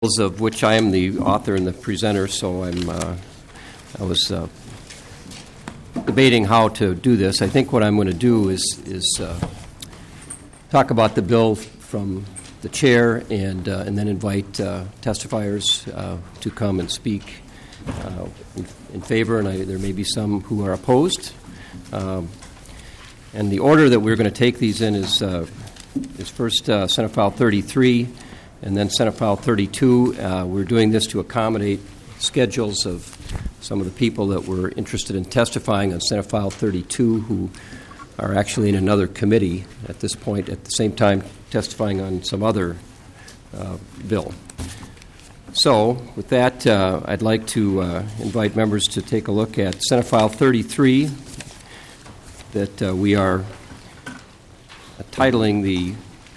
of which I am the author and the presenter, so I was debating how to do this. I think what I'm going to do is talk about the bill from the chair and then invite testifiers to come and speak in favor, and there may be some who are opposed. And the order that we're going to take these in is first Senate File 33, and then Senate File 32. We're doing this to accommodate schedules of some of the people that were interested in testifying on Senate File 32 who are actually in another committee at this point, at the same time testifying on some other bill. So with that, I'd like to invite members to take a look at Senate File 33 that we are titling the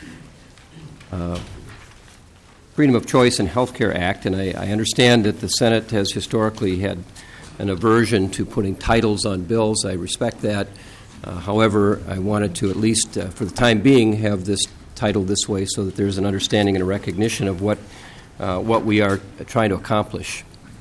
Freedom of Choice and Healthcare Act, and I understand that the Senate has historically had an aversion to putting titles on bills. I respect that. However, I wanted to at least, for the time being, have this titled this way so that there's an understanding and a recognition of what we are trying to accomplish.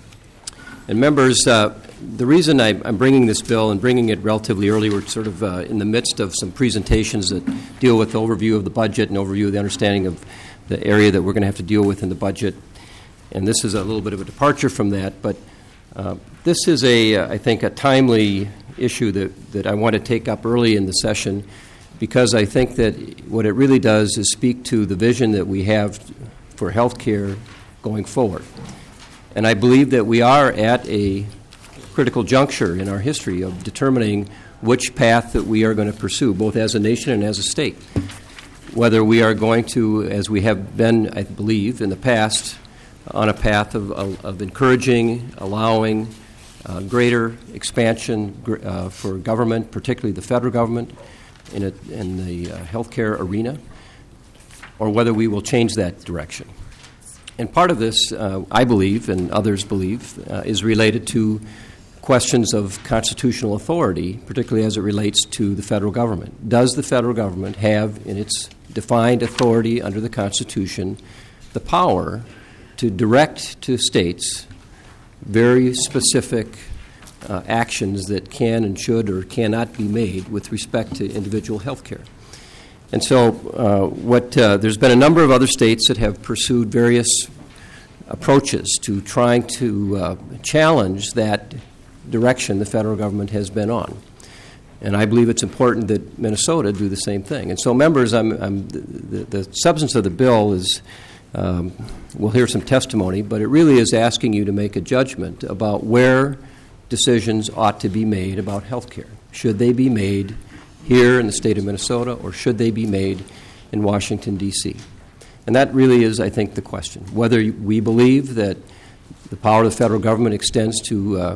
And members, the reason I'm bringing this bill and bringing it relatively early, we're sort of in the midst of some presentations that deal with the overview of the budget and overview of the understanding of the area that we're going to have to deal with in the budget. And this is a little bit of a departure from that, but this is I think, a timely issue that I want to take up early in the session, because I think that what it really does is speak to the vision that we have for health care going forward. And I believe that we are at a critical juncture in our history of determining which path that we are going to pursue, both as a nation and as a state. Whether we are going to, as we have been, I believe, in the past, on a path of encouraging, allowing greater expansion for government, particularly the federal government, in the healthcare arena, or whether we will change that direction. And part of this, I believe, and others believe, is related to questions of constitutional authority, particularly as it relates to the federal government. Does the federal government have, in its defined authority under the Constitution, the power to direct to states very specific actions that can and should or cannot be made with respect to individual health care? And so there's been a number of other states that have pursued various approaches to trying to challenge that direction the federal government has been on. And I believe it's important that Minnesota do the same thing. And so, members, the substance of the bill is, we'll hear some testimony, but it really is asking you to make a judgment about where decisions ought to be made about health care. Should they be made here in the state of Minnesota, or should they be made in Washington, D.C.? And that really is, I think, the question. Whether we believe that the power of the federal government extends to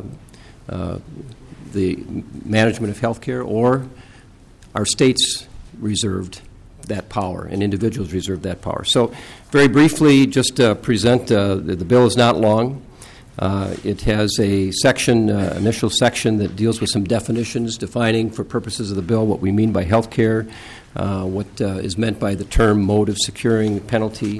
the management of health care, or our states reserved that power and individuals reserved that power. So very briefly, just present, the bill is not long. It has a section, initial section that deals with some definitions, defining for purposes of the bill what we mean by health care, what is meant by the term mode of securing penalty.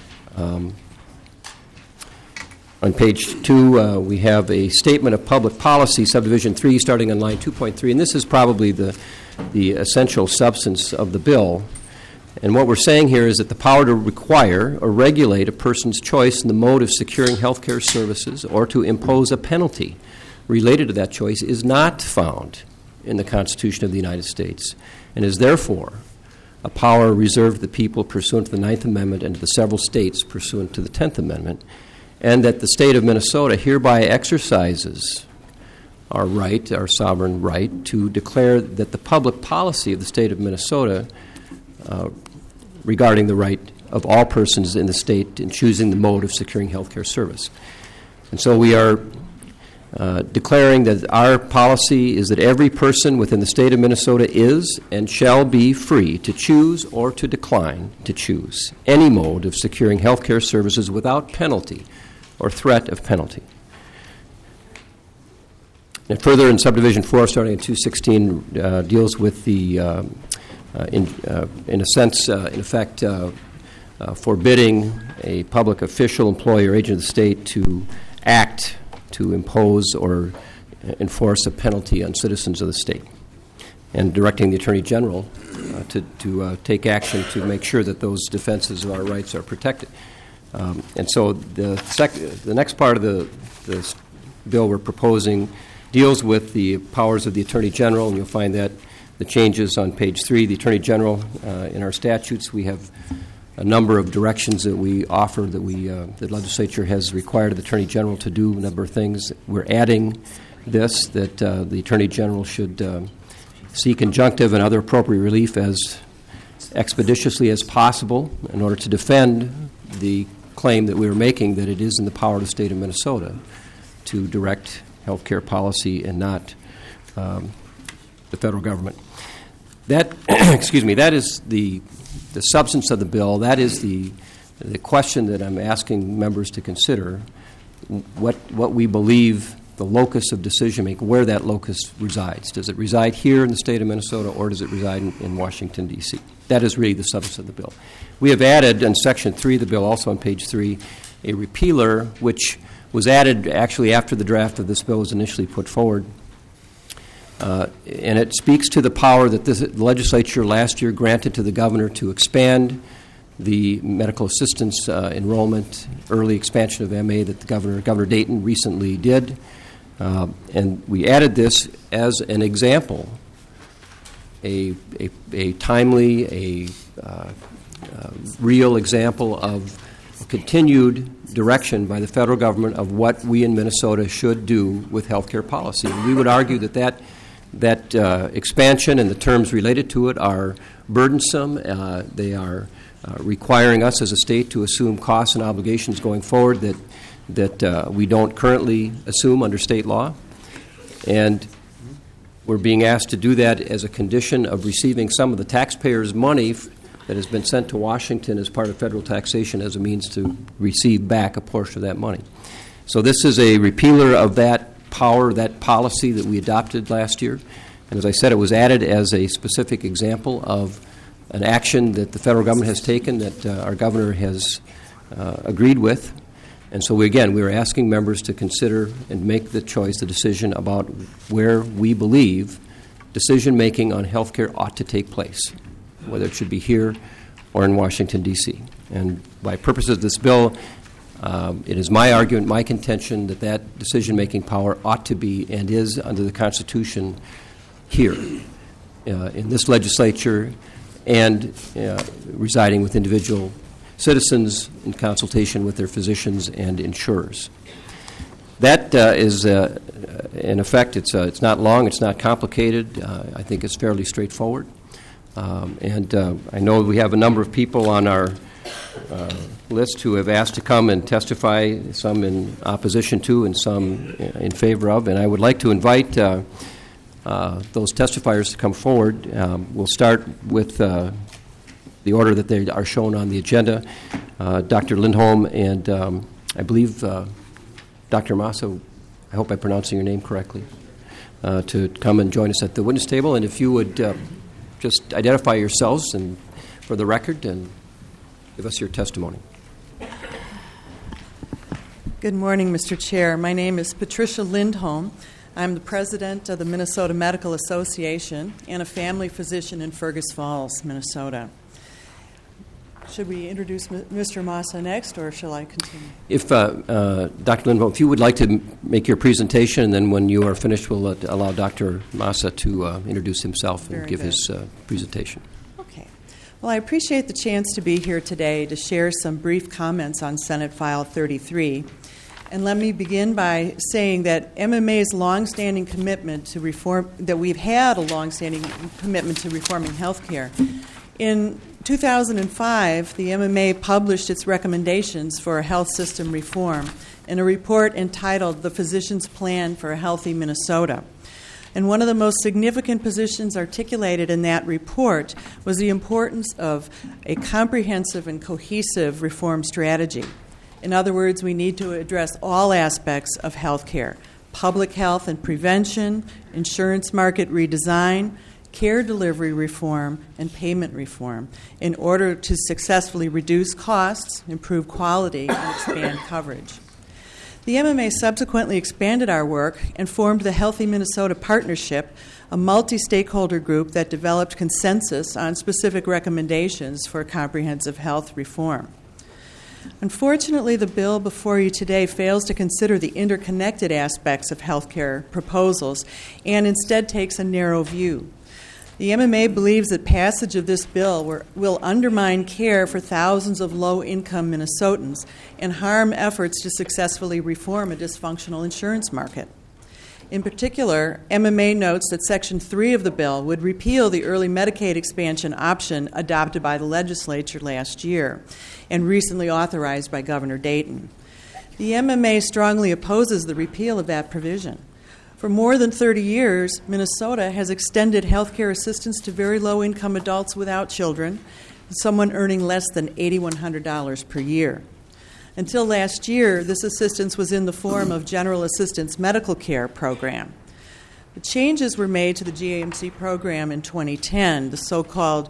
On page 2, we have a statement of public policy, subdivision 3, starting on line 2.3, and this is probably the essential substance of the bill. And what we're saying here is that the power to require or regulate a person's choice in the mode of securing health care services or to impose a penalty related to that choice is not found in the Constitution of the United States, and is therefore a power reserved to the people pursuant to the Ninth Amendment and to the several states pursuant to the 10th Amendment, and that the state of Minnesota hereby exercises our right, our sovereign right, to declare that the public policy of the state of Minnesota regarding the right of all persons in the state in choosing the mode of securing health care service. And so we are declaring that our policy is that every person within the state of Minnesota is and shall be free to choose or to decline to choose any mode of securing health care services without penalty or threat of penalty. And further, in subdivision 4, starting at 216, deals with the, in effect, forbidding a public official, employee, or agent of the state to act to impose or enforce a penalty on citizens of the state, and directing the Attorney General to take action to make sure that those defenses of our rights are protected. And so the next part of the bill we're proposing deals with the powers of the Attorney General, and you'll find that the changes on page 3. The Attorney General, in our statutes, we have a number of directions that we offer that the legislature has required the Attorney General to do a number of things. We're adding this, that the Attorney General should seek injunctive and other appropriate relief as expeditiously as possible in order to defend the claim that we were making that it is in the power of the state of Minnesota to direct health care policy and not the federal government. That, that is the substance of the bill. That is the question that I'm asking members to consider, what we believe the locus of decision-making, where that locus resides. Does it reside here in the state of Minnesota, or does it reside in Washington, D.C.? That is really the substance of the bill. We have added in Section 3 of the bill, also on page 3, a repealer, which was added actually after the draft of this bill was initially put forward. And it speaks to the power that the legislature last year granted to the governor to expand the medical assistance enrollment, early expansion of MA that Governor Dayton recently did. And we added this as an example, a timely, real example of a continued direction by the federal government of what we in Minnesota should do with healthcare policy. And we would argue that expansion and the terms related to it are burdensome. They are requiring us as a state to assume costs and obligations going forward that we don't currently assume under state law. And we're being asked to do that as a condition of receiving some of the taxpayers' money that has been sent to Washington as part of federal taxation as a means to receive back a portion of that money. So this is a repealer of that power, that policy that we adopted last year. And as I said, it was added as a specific example of an action that the federal government has taken that our governor has agreed with. And so we were asking members to consider and make the choice, the decision about where we believe decision-making on health care ought to take place, whether it should be here or in Washington, D.C. And by purposes of this bill, it is my argument, my contention, that decision-making power ought to be and is under the Constitution here in this legislature and residing with individual citizens in consultation with their physicians and insurers. That is, in effect, it's not long, it's not complicated. I think it's fairly straightforward. And I know we have a number of people on our list who have asked to come and testify, some in opposition to and some in favor of. And I would like to invite those testifiers to come forward. We'll start with the order that they are shown on the agenda. Dr. Lindholm and I believe Dr. Massa, I hope I'm pronouncing your name correctly, to come and join us at the witness table. And if you would just identify yourselves and for the record and give us your testimony. Good morning, Mr. Chair. My name is Patricia Lindholm. I'm the president of the Minnesota Medical Association and a family physician in Fergus Falls, Minnesota. Should we introduce Mr. Massa next, or shall I continue? If Dr. Lindholm, if you would like to make your presentation, and then when you are finished, we'll allow Dr. Massa to introduce himself and give his presentation. Okay. Well, I appreciate the chance to be here today to share some brief comments on Senate File 33. And let me begin by saying that MMA's longstanding commitment to reform, that we've had a longstanding commitment to reforming health care. In 2005, the MMA published its recommendations for health system reform in a report entitled The Physician's Plan for a Healthy Minnesota. And one of the most significant positions articulated in that report was the importance of a comprehensive and cohesive reform strategy. In other words, we need to address all aspects of health care: public health and prevention, insurance market redesign, care delivery reform, and payment reform in order to successfully reduce costs, improve quality, and expand coverage. The MMA subsequently expanded our work and formed the Healthy Minnesota Partnership, a multi-stakeholder group that developed consensus on specific recommendations for comprehensive health reform. Unfortunately, the bill before you today fails to consider the interconnected aspects of healthcare proposals and instead takes a narrow view. The MMA believes that passage of this bill will undermine care for thousands of low-income Minnesotans and harm efforts to successfully reform a dysfunctional insurance market. In particular, MMA notes that Section 3 of the bill would repeal the early Medicaid expansion option adopted by the legislature last year and recently authorized by Governor Dayton. The MMA strongly opposes the repeal of that provision. For more than 30 years, Minnesota has extended health care assistance to very low-income adults without children, someone earning less than $8,100 per year. Until last year, this assistance was in the form of General Assistance Medical Care Program. The changes were made to the GAMC program in 2010, the so-called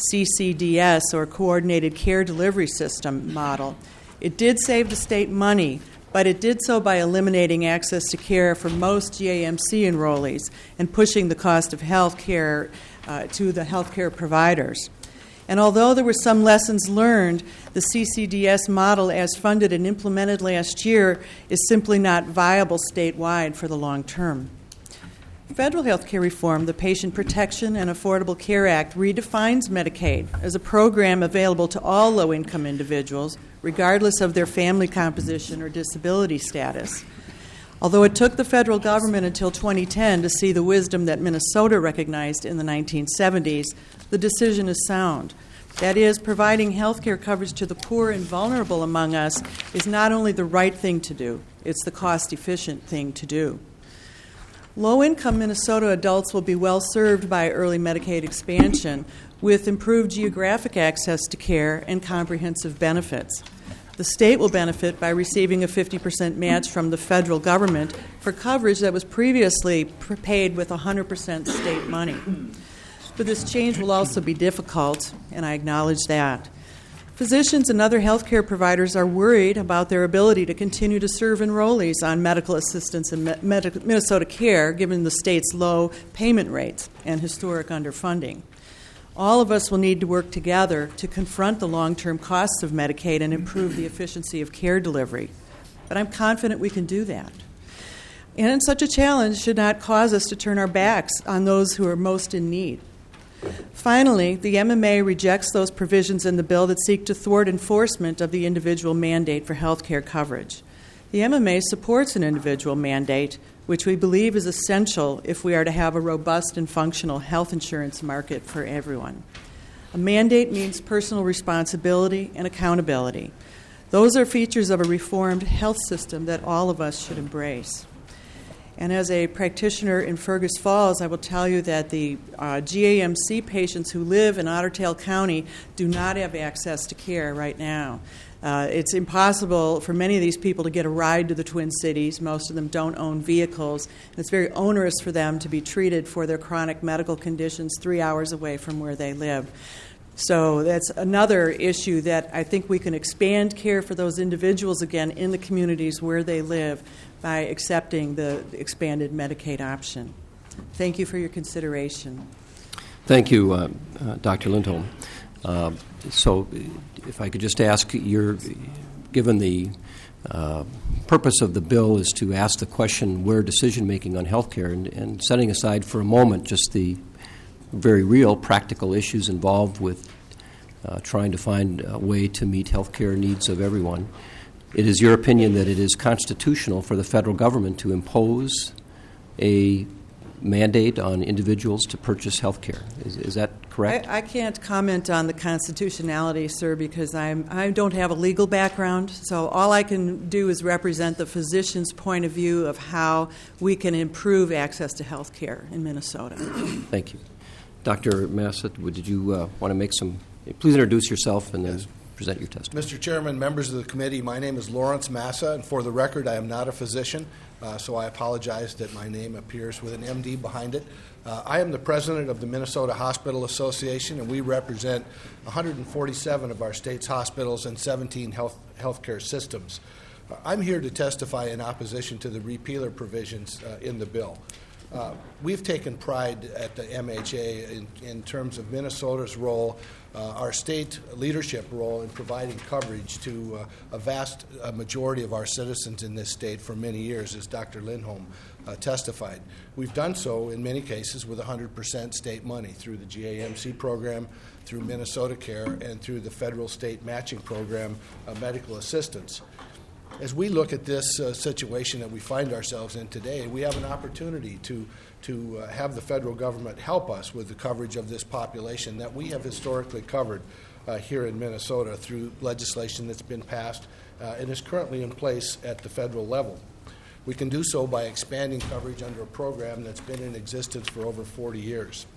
CCDS, or Coordinated Care Delivery System model. It did save the state money, but it did so by eliminating access to care for most GAMC enrollees and pushing the cost of health care to the health care providers. And although there were some lessons learned, the CCDS model, as funded and implemented last year, is simply not viable statewide for the long term. Federal health care reform, the Patient Protection and Affordable Care Act, redefines Medicaid as a program available to all low-income individuals, regardless of their family composition or disability status. Although it took the federal government until 2010 to see the wisdom that Minnesota recognized in the 1970s, the decision is sound. That is, providing health care coverage to the poor and vulnerable among us is not only the right thing to do, it's the cost-efficient thing to do. Low-income Minnesota adults will be well served by early Medicaid expansion with improved geographic access to care and comprehensive benefits. The state will benefit by receiving a 50% match from the federal government for coverage that was previously paid with 100% state money. But this change will also be difficult, and I acknowledge that. Physicians and other healthcare providers are worried about their ability to continue to serve enrollees on medical assistance and Minnesota Care, given the state's low payment rates and historic underfunding. All of us will need to work together to confront the long-term costs of Medicaid and improve the efficiency of care delivery. But I'm confident we can do that. And such a challenge should not cause us to turn our backs on those who are most in need. Finally, the MMA rejects those provisions in the bill that seek to thwart enforcement of the individual mandate for health care coverage. The MMA supports an individual mandate, which we believe is essential if we are to have a robust and functional health insurance market for everyone. A mandate means personal responsibility and accountability. Those are features of a reformed health system that all of us should embrace. And as a practitioner in Fergus Falls, I will tell you that the GAMC patients who live in Otter Tail County do not have access to care right now. It's impossible for many of these people to get a ride to the Twin Cities. Most of them don't own vehicles. And it's very onerous for them to be treated for their chronic medical conditions 3 hours away from where they live. So that's another issue that I think we can expand care for those individuals again in the communities where they live by accepting the expanded Medicaid option. Thank you for your consideration. Thank you, Dr. Lindholm. So if I could just ask, given the purpose of the bill is to ask the question where decision-making on health care, and setting aside for a moment just the very real practical issues involved with trying to find a way to meet health care needs of everyone, it is your opinion that it is constitutional for the federal government to impose a mandate on individuals to purchase health care. Is that correct? I can't comment on the constitutionality, sir, because I don't have a legal background. So all I can do is represent the physician's point of view of how we can improve access to health care in Minnesota. Thank you. Dr. Massett, did you want to make some... Please introduce yourself and then present your testimony. Mr. Chairman, members of the committee, my name is Lawrence Massa, and for the record, I am not a physician, so I apologize that my name appears with an MD behind it. I am the president of the Minnesota Hospital Association, and we represent 147 of our state's hospitals and 17 healthcare systems. I'm here to testify in opposition to the repealer provisions in the bill. We've taken pride at the MHA in terms of Minnesota's role, our state leadership role in providing coverage to a vast majority of our citizens in this state for many years, as Dr. Lindholm testified. We've done so in many cases with 100% state money through the GAMC program, through Minnesota Care, and through the federal state matching program, medical assistance. As we look at this situation that we find ourselves in today, we have an opportunity to have the federal government help us with the coverage of this population that we have historically covered here in Minnesota through legislation that's been passed and is currently in place at the federal level. We can do so by expanding coverage under a program that's been in existence for over 40 years.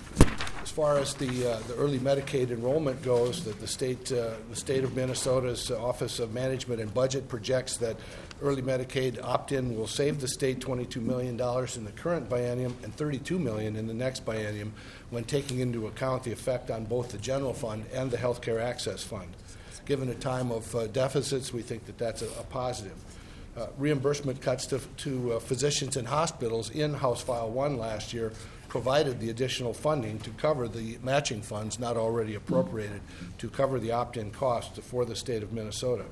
As far as the early Medicaid enrollment goes, the state of Minnesota's Office of Management and Budget projects that early Medicaid opt-in will save the state $22 million in the current biennium and $32 million in the next biennium when taking into account the effect on both the general fund and the Health Care Access Fund. Given a time of deficits, we think that that's a positive. Reimbursement cuts to physicians and hospitals in House File 1 last year provided the additional funding to cover the matching funds not already appropriated to cover the opt-in costs for the state of Minnesota.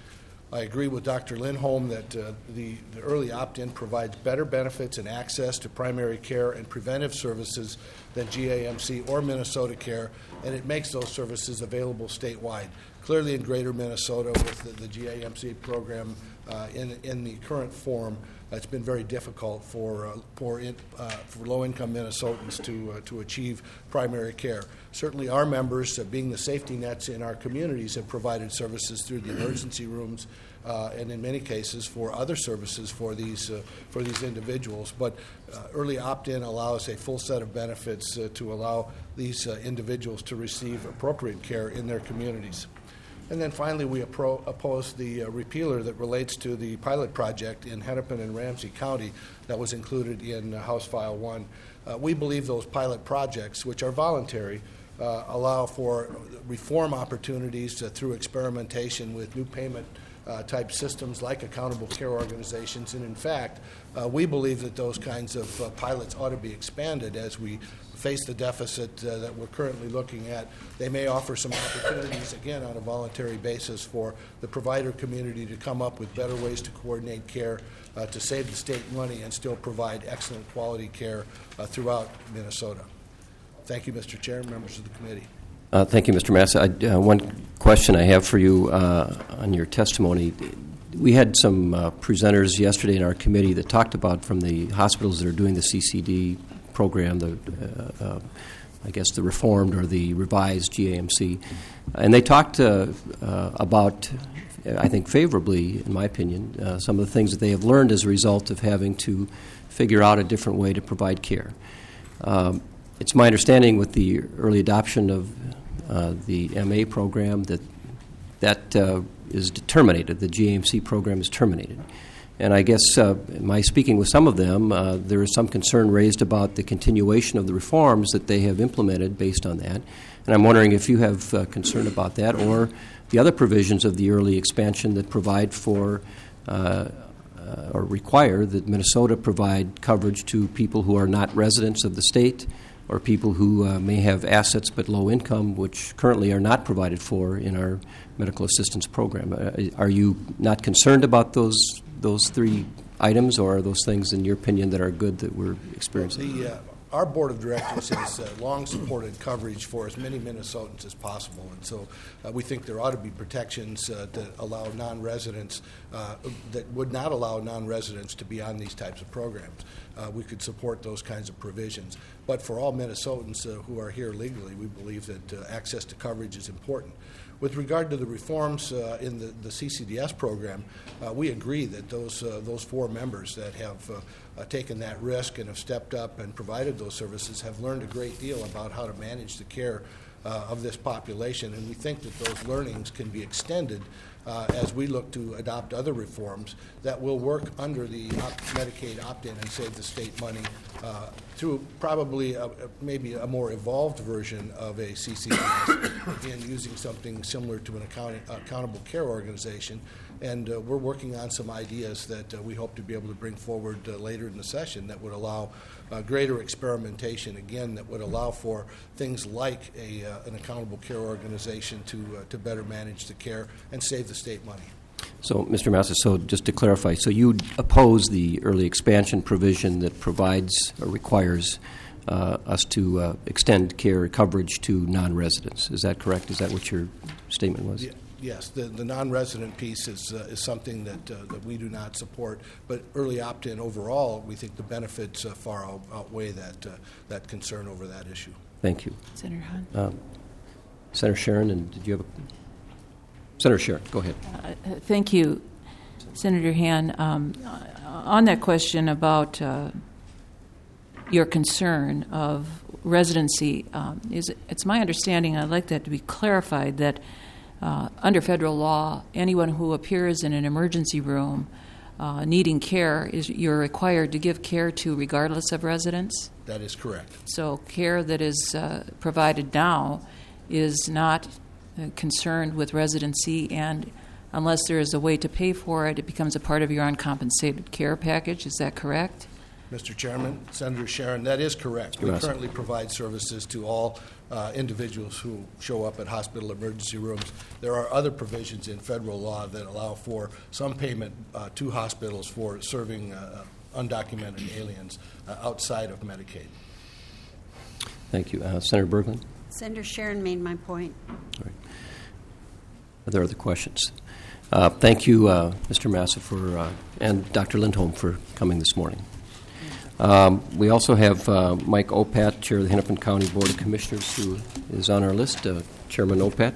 I agree with Dr. Lindholm that the early opt-in provides better benefits and access to primary care and preventive services than GAMC or Minnesota Care, and it makes those services available statewide. Clearly in greater Minnesota with the GAMC program in the current form, it's been very difficult for low-income Minnesotans to achieve primary care. Certainly our members, being the safety nets in our communities, have provided services through the emergency rooms and in many cases for other services for these individuals. But early opt-in allows a full set of benefits to allow these individuals to receive appropriate care in their communities. And then finally, we oppose the repealer that relates to the pilot project in Hennepin and Ramsey County that was included in House File 1. We believe those pilot projects, which are voluntary, allow for reform opportunities through experimentation with new payment type systems like accountable care organizations. And in fact, we believe that those kinds of pilots ought to be expanded as we face the deficit that we're currently looking at. They may offer some opportunities, again, on a voluntary basis for the provider community to come up with better ways to coordinate care, to save the state money and still provide excellent quality care throughout Minnesota. Thank you, Mr. Chair, members of the committee. Thank you, Mr. Massa. One question I have for you on your testimony. We had some presenters yesterday in our committee that talked about from the hospitals that are doing the CCD program, I guess the reformed or the revised GAMC, and they talked about, I think favorably, in my opinion, some of the things that they have learned as a result of having to figure out a different way to provide care. It's my understanding with the early adoption of the MA program that is terminated. The GAMC program is terminated. And I guess my speaking with some of them, there is some concern raised about the continuation of the reforms that they have implemented based on that. And I'm wondering if you have concern about that or the other provisions of the early expansion that provide for or require that Minnesota provide coverage to people who are not residents of the state or people who may have assets but low income, which currently are not provided for in our medical assistance program. Are you not concerned about those three items, or are those things, in your opinion, that are good that we're experiencing? Our board of directors has long supported coverage for as many Minnesotans as possible, and so we think there ought to be protections that allow non-residents, that would not allow non-residents to be on these types of programs. We could support those kinds of provisions. But for all Minnesotans who are here legally, we believe that access to coverage is important. With regard to the reforms in the CCDS program, we agree that those four members that have taken that risk and have stepped up and provided those services have learned a great deal about how to manage the care of this population, and we think that those learnings can be extended as we look to adopt other reforms that will work under the Medicaid opt-in and save the state money through probably maybe a more evolved version of a CCDS, again, using something similar to an accountable care organization. And we're working on some ideas that we hope to be able to bring forward later in the session that would allow greater experimentation, again, that would allow for things like an accountable care organization to better manage the care and save the state money. So, Mr. Massa, so just to clarify, so you oppose the early expansion provision that provides or requires us to extend care coverage to non-residents. Is that correct? Is that what your statement was? Yeah. Yes, the non-resident piece is something that we do not support, but early opt-in overall, we think the benefits far outweigh that concern over that issue. Thank you. Senator Hahn. Senator Sharon, and did you have Senator Sharon, go ahead. Thank you, Senator Hahn. On that question about your concern of residency, it's my understanding, I'd like that to be clarified, that under federal law, anyone who appears in an emergency room needing care, you're required to give care to regardless of residence? That is correct. So care that is provided now is not concerned with residency, and unless there is a way to pay for it, it becomes a part of your uncompensated care package. Is that correct? Mr. Chairman, Senator Sharon, that is correct. We currently provide services to all individuals who show up at hospital emergency rooms. There are other provisions in federal law that allow for some payment to hospitals for serving undocumented aliens outside of Medicaid. Thank you. Senator Berglund? Senator Sharon made my point. All right. Are there other questions? Thank you, Mr. Massa, and Dr. Lindholm for coming this morning. We also have Mike Opat, Chair of the Hennepin County Board of Commissioners, who is on our list. Chairman Opat.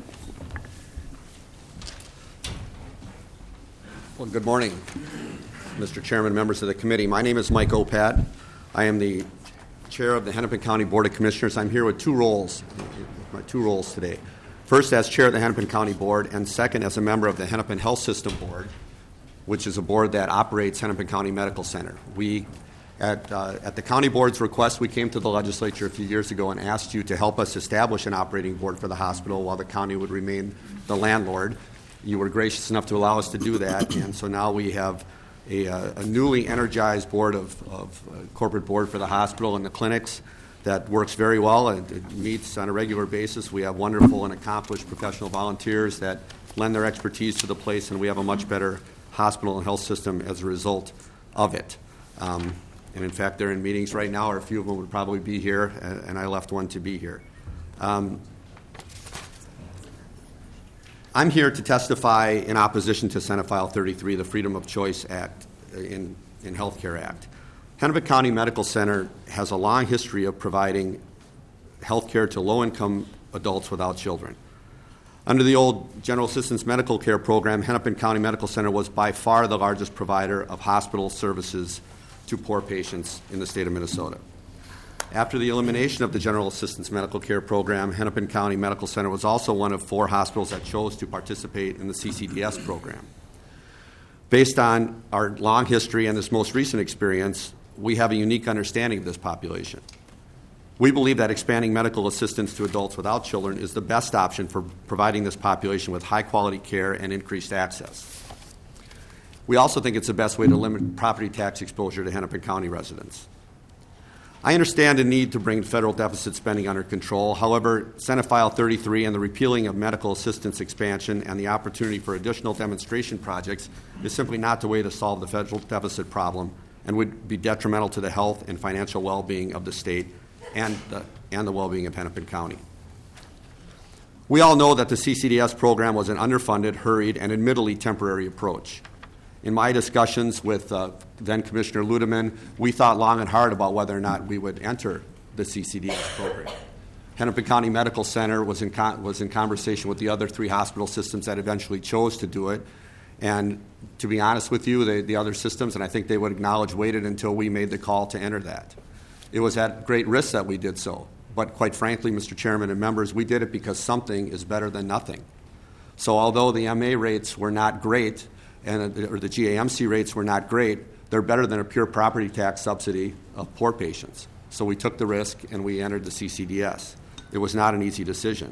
Well, good morning, Mr. Chairman, members of the committee. My name is Mike Opat. I am the Chair of the Hennepin County Board of Commissioners. I'm here with my two roles today. First, as Chair of the Hennepin County Board, and second, as a member of the Hennepin Health System Board, which is a board that operates Hennepin County Medical Center. At the county board's request, we came to the legislature a few years ago and asked you to help us establish an operating board for the hospital while the county would remain the landlord. You were gracious enough to allow us to do that, and so now we have a newly energized board of corporate board for the hospital and the clinics that works very well, and it meets on a regular basis. We have wonderful and accomplished professional volunteers that lend their expertise to the place, and we have a much better hospital and health system as a result of it. And in fact, they're in meetings right now, or a few of them would probably be here, and I left one to be here. I'm here to testify in opposition to Senate File 33, the Freedom of Choice Act, in Healthcare Act. Hennepin County Medical Center has a long history of providing health care to low-income adults without children. Under the old General Assistance Medical Care Program, Hennepin County Medical Center was by far the largest provider of hospital services to poor patients in the state of Minnesota. After the elimination of the General Assistance Medical Care Program, Hennepin County Medical Center was also one of 4 hospitals that chose to participate in the CCDS program. Based on our long history and this most recent experience, we have a unique understanding of this population. We believe that expanding medical assistance to adults without children is the best option for providing this population with high-quality care and increased access. We also think it's the best way to limit property tax exposure to Hennepin County residents. I understand the need to bring federal deficit spending under control. However, Senate File 33 and the repealing of medical assistance expansion and the opportunity for additional demonstration projects is simply not the way to solve the federal deficit problem and would be detrimental to the health and financial well-being of the state and the well-being of Hennepin County. We all know that the CCDS program was an underfunded, hurried, and admittedly temporary approach. In my discussions with then Commissioner Ludeman, we thought long and hard about whether or not we would enter the CCDS program. Hennepin County Medical Center was in conversation with the other 3 hospital systems that eventually chose to do it. And to be honest with you, the other systems, and I think they would acknowledge, waited until we made the call to enter that. It was at great risk that we did so, but quite frankly, Mr. Chairman and members, we did it because something is better than nothing. So although the MA rates were not great, or the GAMC rates were not great, they're better than a pure property tax subsidy of poor patients. So we took the risk and we entered the CCDS. It was not an easy decision.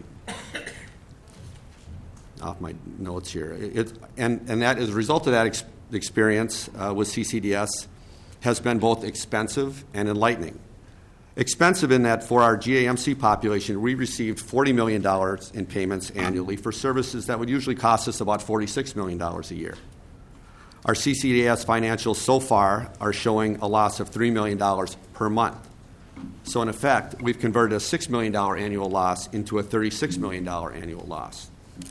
Off my notes here. And that, as a result of that experience with CCDS, has been both expensive and enlightening. Expensive in that for our GAMC population, we received $40 million in payments annually for services that would usually cost us about $46 million a year. Our CCDS financials so far are showing a loss of $3 million per month. So in effect, we've converted a $6 million annual loss into a $36 million annual loss.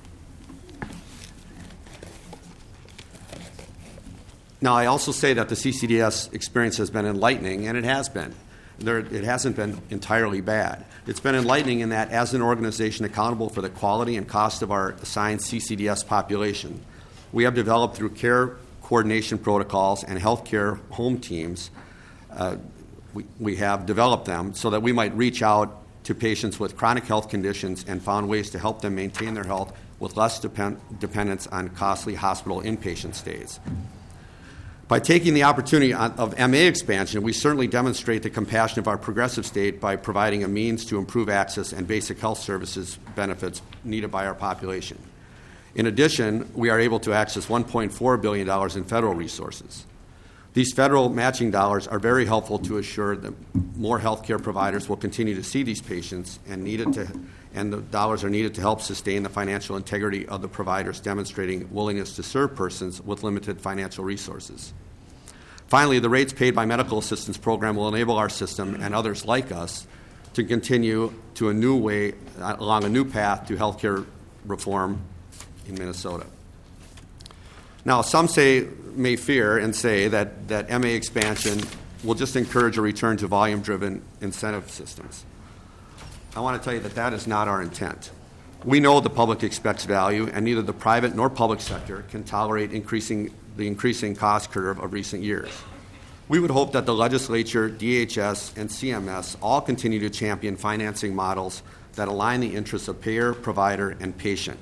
Now, I also say that the CCDS experience has been enlightening, and it has been. It hasn't been entirely bad. It's been enlightening in that as an organization accountable for the quality and cost of our assigned CCDS population, we have developed through care coordination protocols and healthcare home teams, we have developed them so that we might reach out to patients with chronic health conditions and found ways to help them maintain their health with less dependence on costly hospital inpatient stays. By taking the opportunity of MA expansion, we certainly demonstrate the compassion of our progressive state by providing a means to improve access and basic health services benefits needed by our population. In addition, we are able to access $1.4 billion in federal resources. These federal matching dollars are very helpful to assure that more healthcare providers will continue to see these patients, and the dollars are needed to help sustain the financial integrity of the providers, demonstrating willingness to serve persons with limited financial resources. Finally, the rates paid by medical assistance program will enable our system and others like us to continue to along a new path to healthcare reform in Minnesota. Now, some may fear and say that MA expansion will just encourage a return to volume-driven incentive systems. I want to tell you that is not our intent. We know the public expects value, and neither the private nor public sector can tolerate the increasing cost curve of recent years. We would hope that the legislature, DHS, and CMS all continue to champion financing models that align the interests of payer, provider, and patient.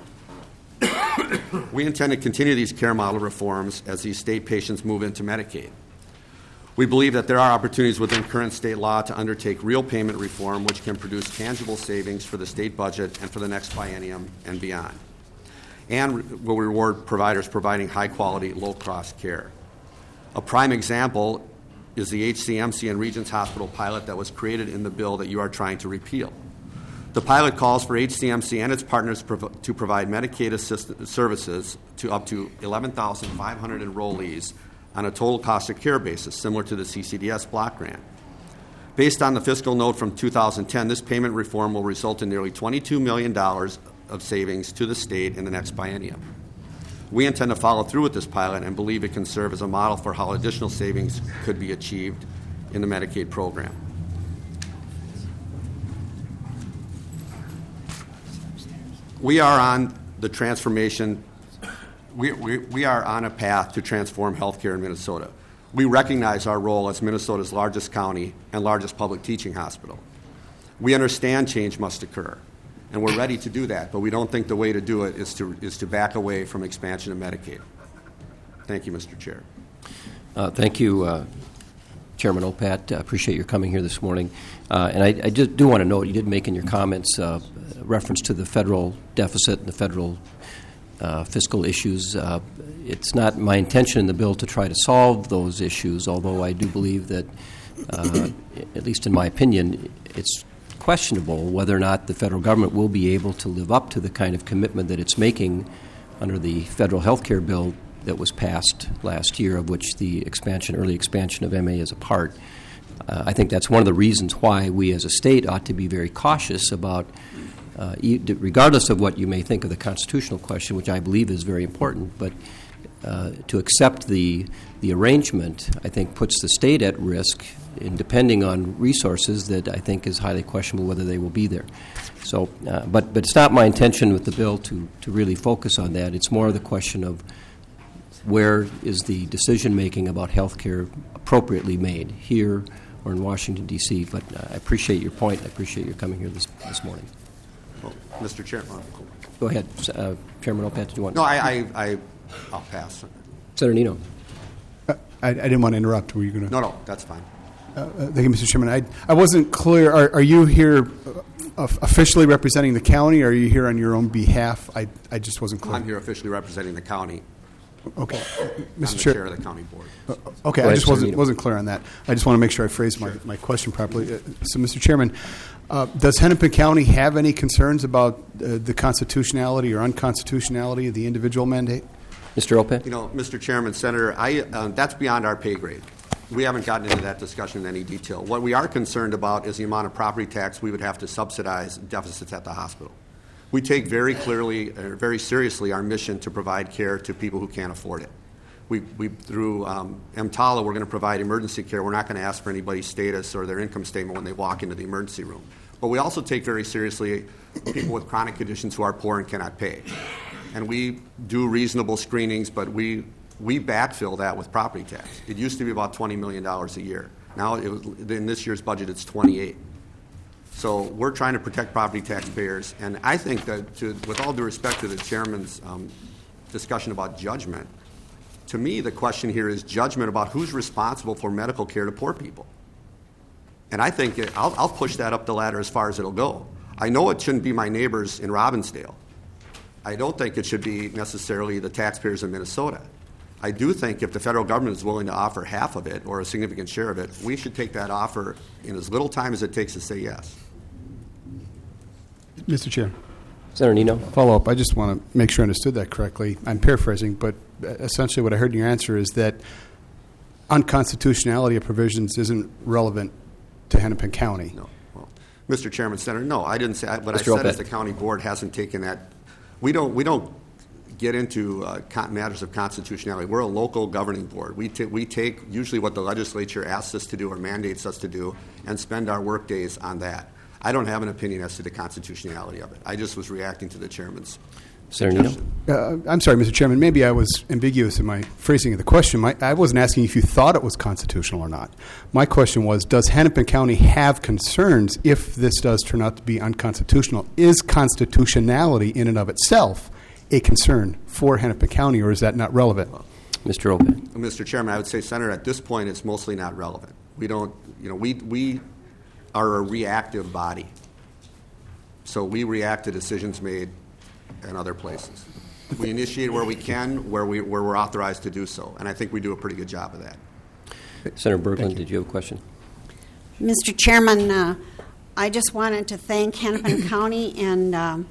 We intend to continue these care model reforms as these state patients move into Medicaid. We believe that there are opportunities within current state law to undertake real payment reform, which can produce tangible savings for the state budget and for the next biennium and beyond, and will reward providers providing high-quality, low-cost care. A prime example is the HCMC and Regents Hospital pilot that was created in the bill that you are trying to repeal. The pilot calls for HCMC and its partners to provide Medicaid services to up to 11,500 enrollees on a total cost of care basis, similar to the CCDS block grant. Based on the fiscal note from 2010, this payment reform will result in nearly $22 million of savings to the state in the next biennium. We intend to follow through with this pilot and believe it can serve as a model for how additional savings could be achieved in the Medicaid program. We are on the transformation. We are on a path to transform healthcare in Minnesota. We recognize our role as Minnesota's largest county and largest public teaching hospital. We understand change must occur, and we're ready to do that, but we don't think the way to do it is to back away from expansion of Medicaid. Thank you, Mr. Chair. Thank you, Chairman Opat. I appreciate your coming here this morning. And I just do want to note, you did make in your comments reference to the federal deficit and the federal fiscal issues. It's not my intention in the bill to try to solve those issues, although I do believe that, at least in my opinion, it's questionable whether or not the federal government will be able to live up to the kind of commitment that it's making under the federal health care bill that was passed last year, of which the early expansion of MA is a part. I think that's one of the reasons why we as a state ought to be very cautious about, regardless of what you may think of the constitutional question, which I believe is very important, but to accept the arrangement, I think, puts the state at risk in depending on resources that I think is highly questionable whether they will be there. So, but it's not my intention with the bill to really focus on that. It's more the question of where is the decision-making about health care appropriately made, here or in Washington, D.C. But I appreciate your point. I appreciate your coming here this morning. Well, Mr. Chairman. Go ahead. Chairman Opat, did you want No, I'll pass. Senator Nino. I didn't want to interrupt. Were you going to? No, that's fine. Thank you, Mr. Chairman. I wasn't clear. Are you here officially representing the county, or are you here on your own behalf? I just wasn't clear. I'm here officially representing the county. Okay. I'm Mr. the Chair. chair of the county board. Okay, Go I ahead, just Senator wasn't clear on that. I just want to make sure I phrased my question properly. So, Mr. Chairman, does Hennepin County have any concerns about the constitutionality or unconstitutionality of the individual mandate? Mr. Opat? Mr. Chairman, Senator, that's beyond our pay grade. We haven't gotten into that discussion in any detail. What we are concerned about is the amount of property tax we would have to subsidize deficits at the hospital. We take very seriously our mission to provide care to people who can't afford it. We through EMTALA, we're going to provide emergency care. We're not going to ask for anybody's status or their income statement when they walk into the emergency room. But we also take very seriously people with chronic conditions who are poor and cannot pay. And we do reasonable screenings, but we backfill that with property tax. It used to be about $20 million a year. Now, in this year's budget, it's $28. So we're trying to protect property taxpayers, and I think that, with all due respect to the chairman's discussion about judgment, to me the question here is judgment about who's responsible for medical care to poor people. And I think I'll push that up the ladder as far as it'll go. I know it shouldn't be my neighbors in Robbinsdale. I don't think it should be necessarily the taxpayers in Minnesota. I do think if the federal government is willing to offer half of it or a significant share of it, we should take that offer in as little time as it takes to say yes. Mr. Chair. Senator Nino. Follow up. I just want to make sure I understood that correctly. I'm paraphrasing, but essentially what I heard in your answer is that unconstitutionality of provisions isn't relevant to Hennepin County. No. Well, Mr. Chairman, Senator, no, I didn't say. What I Mr. said is Opat. the county board hasn't taken that. We don't get into matters of constitutionality. We're a local governing board. We take usually what the legislature asks us to do or mandates us to do and spend our work days on that. I don't have an opinion as to the constitutionality of it. I just was reacting to the chairman's Senator suggestion. I'm sorry, Mr. Chairman. Maybe I was ambiguous in my phrasing of the question. I wasn't asking if you thought it was constitutional or not. My question was, does Hennepin County have concerns if this does turn out to be unconstitutional? Is constitutionality in and of itself a concern for Hennepin County, or is that not relevant? Mr. Opat. Mr. Chairman, I would say, Senator, at this point, it's mostly not relevant. We don't, we are a reactive body. So we react to decisions made in other places. We initiate where we can, where we're authorized to do so, and I think we do a pretty good job of that. Senator Berglund, did you have a question? Mr. Chairman, I just wanted to thank Hennepin County and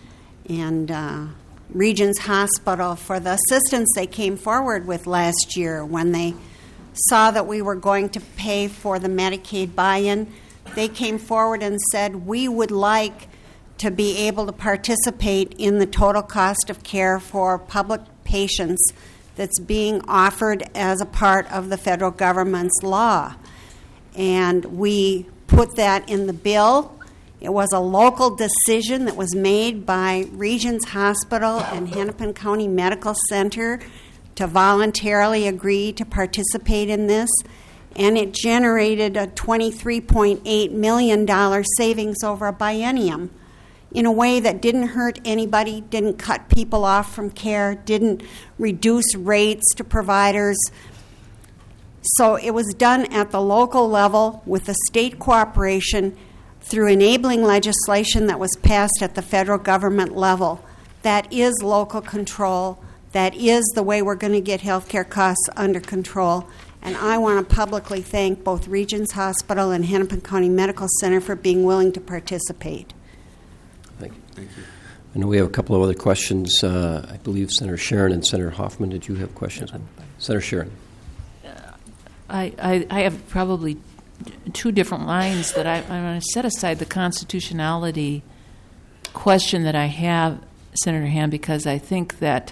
Regions Hospital for the assistance they came forward with last year when they saw that we were going to pay for the Medicaid buy-in. They came forward and said, we would like to be able to participate in the total cost of care for public patients that's being offered as a part of the federal government's law. And we put that in the bill. It was a local decision that was made by Regions Hospital and Hennepin County Medical Center to voluntarily agree to participate in this. And it generated a $23.8 million savings over a biennium in a way that didn't hurt anybody, didn't cut people off from care, didn't reduce rates to providers. So it was done at the local level with the state cooperation through enabling legislation that was passed at the federal government level. That is local control. That is the way we're going to get health care costs under control. And I want to publicly thank both Regions Hospital and Hennepin County Medical Center for being willing to participate. Thank you. I know we have a couple of other questions. I believe Senator Sharon and Senator Hoffman, did you have questions? Senator Sharon. I have probably two different lines that I want to set aside the constitutionality question that I have, Senator Hand, because I think that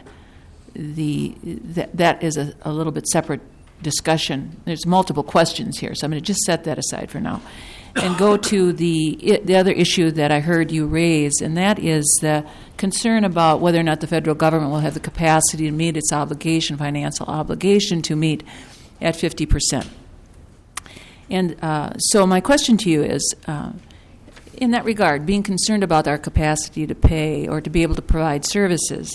that is a little bit separate discussion. There's multiple questions here, so I'm going to just set that aside for now and go to the other issue that I heard you raise, and that is the concern about whether or not the federal government will have the capacity to meet its obligation, financial obligation to meet at 50%. And so my question to you is, in that regard, being concerned about our capacity to pay or to be able to provide services,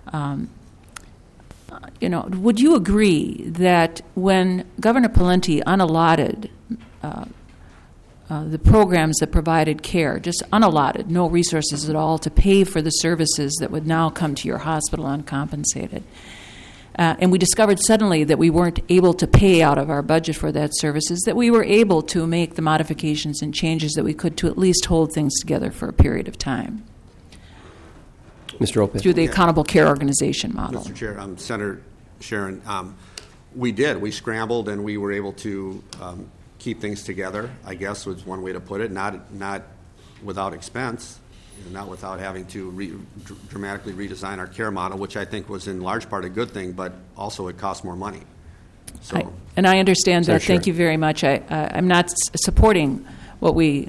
would you agree that when Governor Pawlenty unallotted the programs that provided care, just unallotted, no resources at all to pay for the services that would now come to your hospital uncompensated, and we discovered suddenly that we weren't able to pay out of our budget for that services, that we were able to make the modifications and changes that we could to at least hold things together for a period of time? Mr. Opeth. Through the Accountable Care Organization model. Mr. Chair, Senator Sharon, we did. We scrambled and we were able to keep things together, I guess was one way to put it, not without expense, not without having to dramatically redesign our care model, which I think was in large part a good thing, but also it cost more money. So, I understand that. Sure. Thank you very much. I'm not supporting what we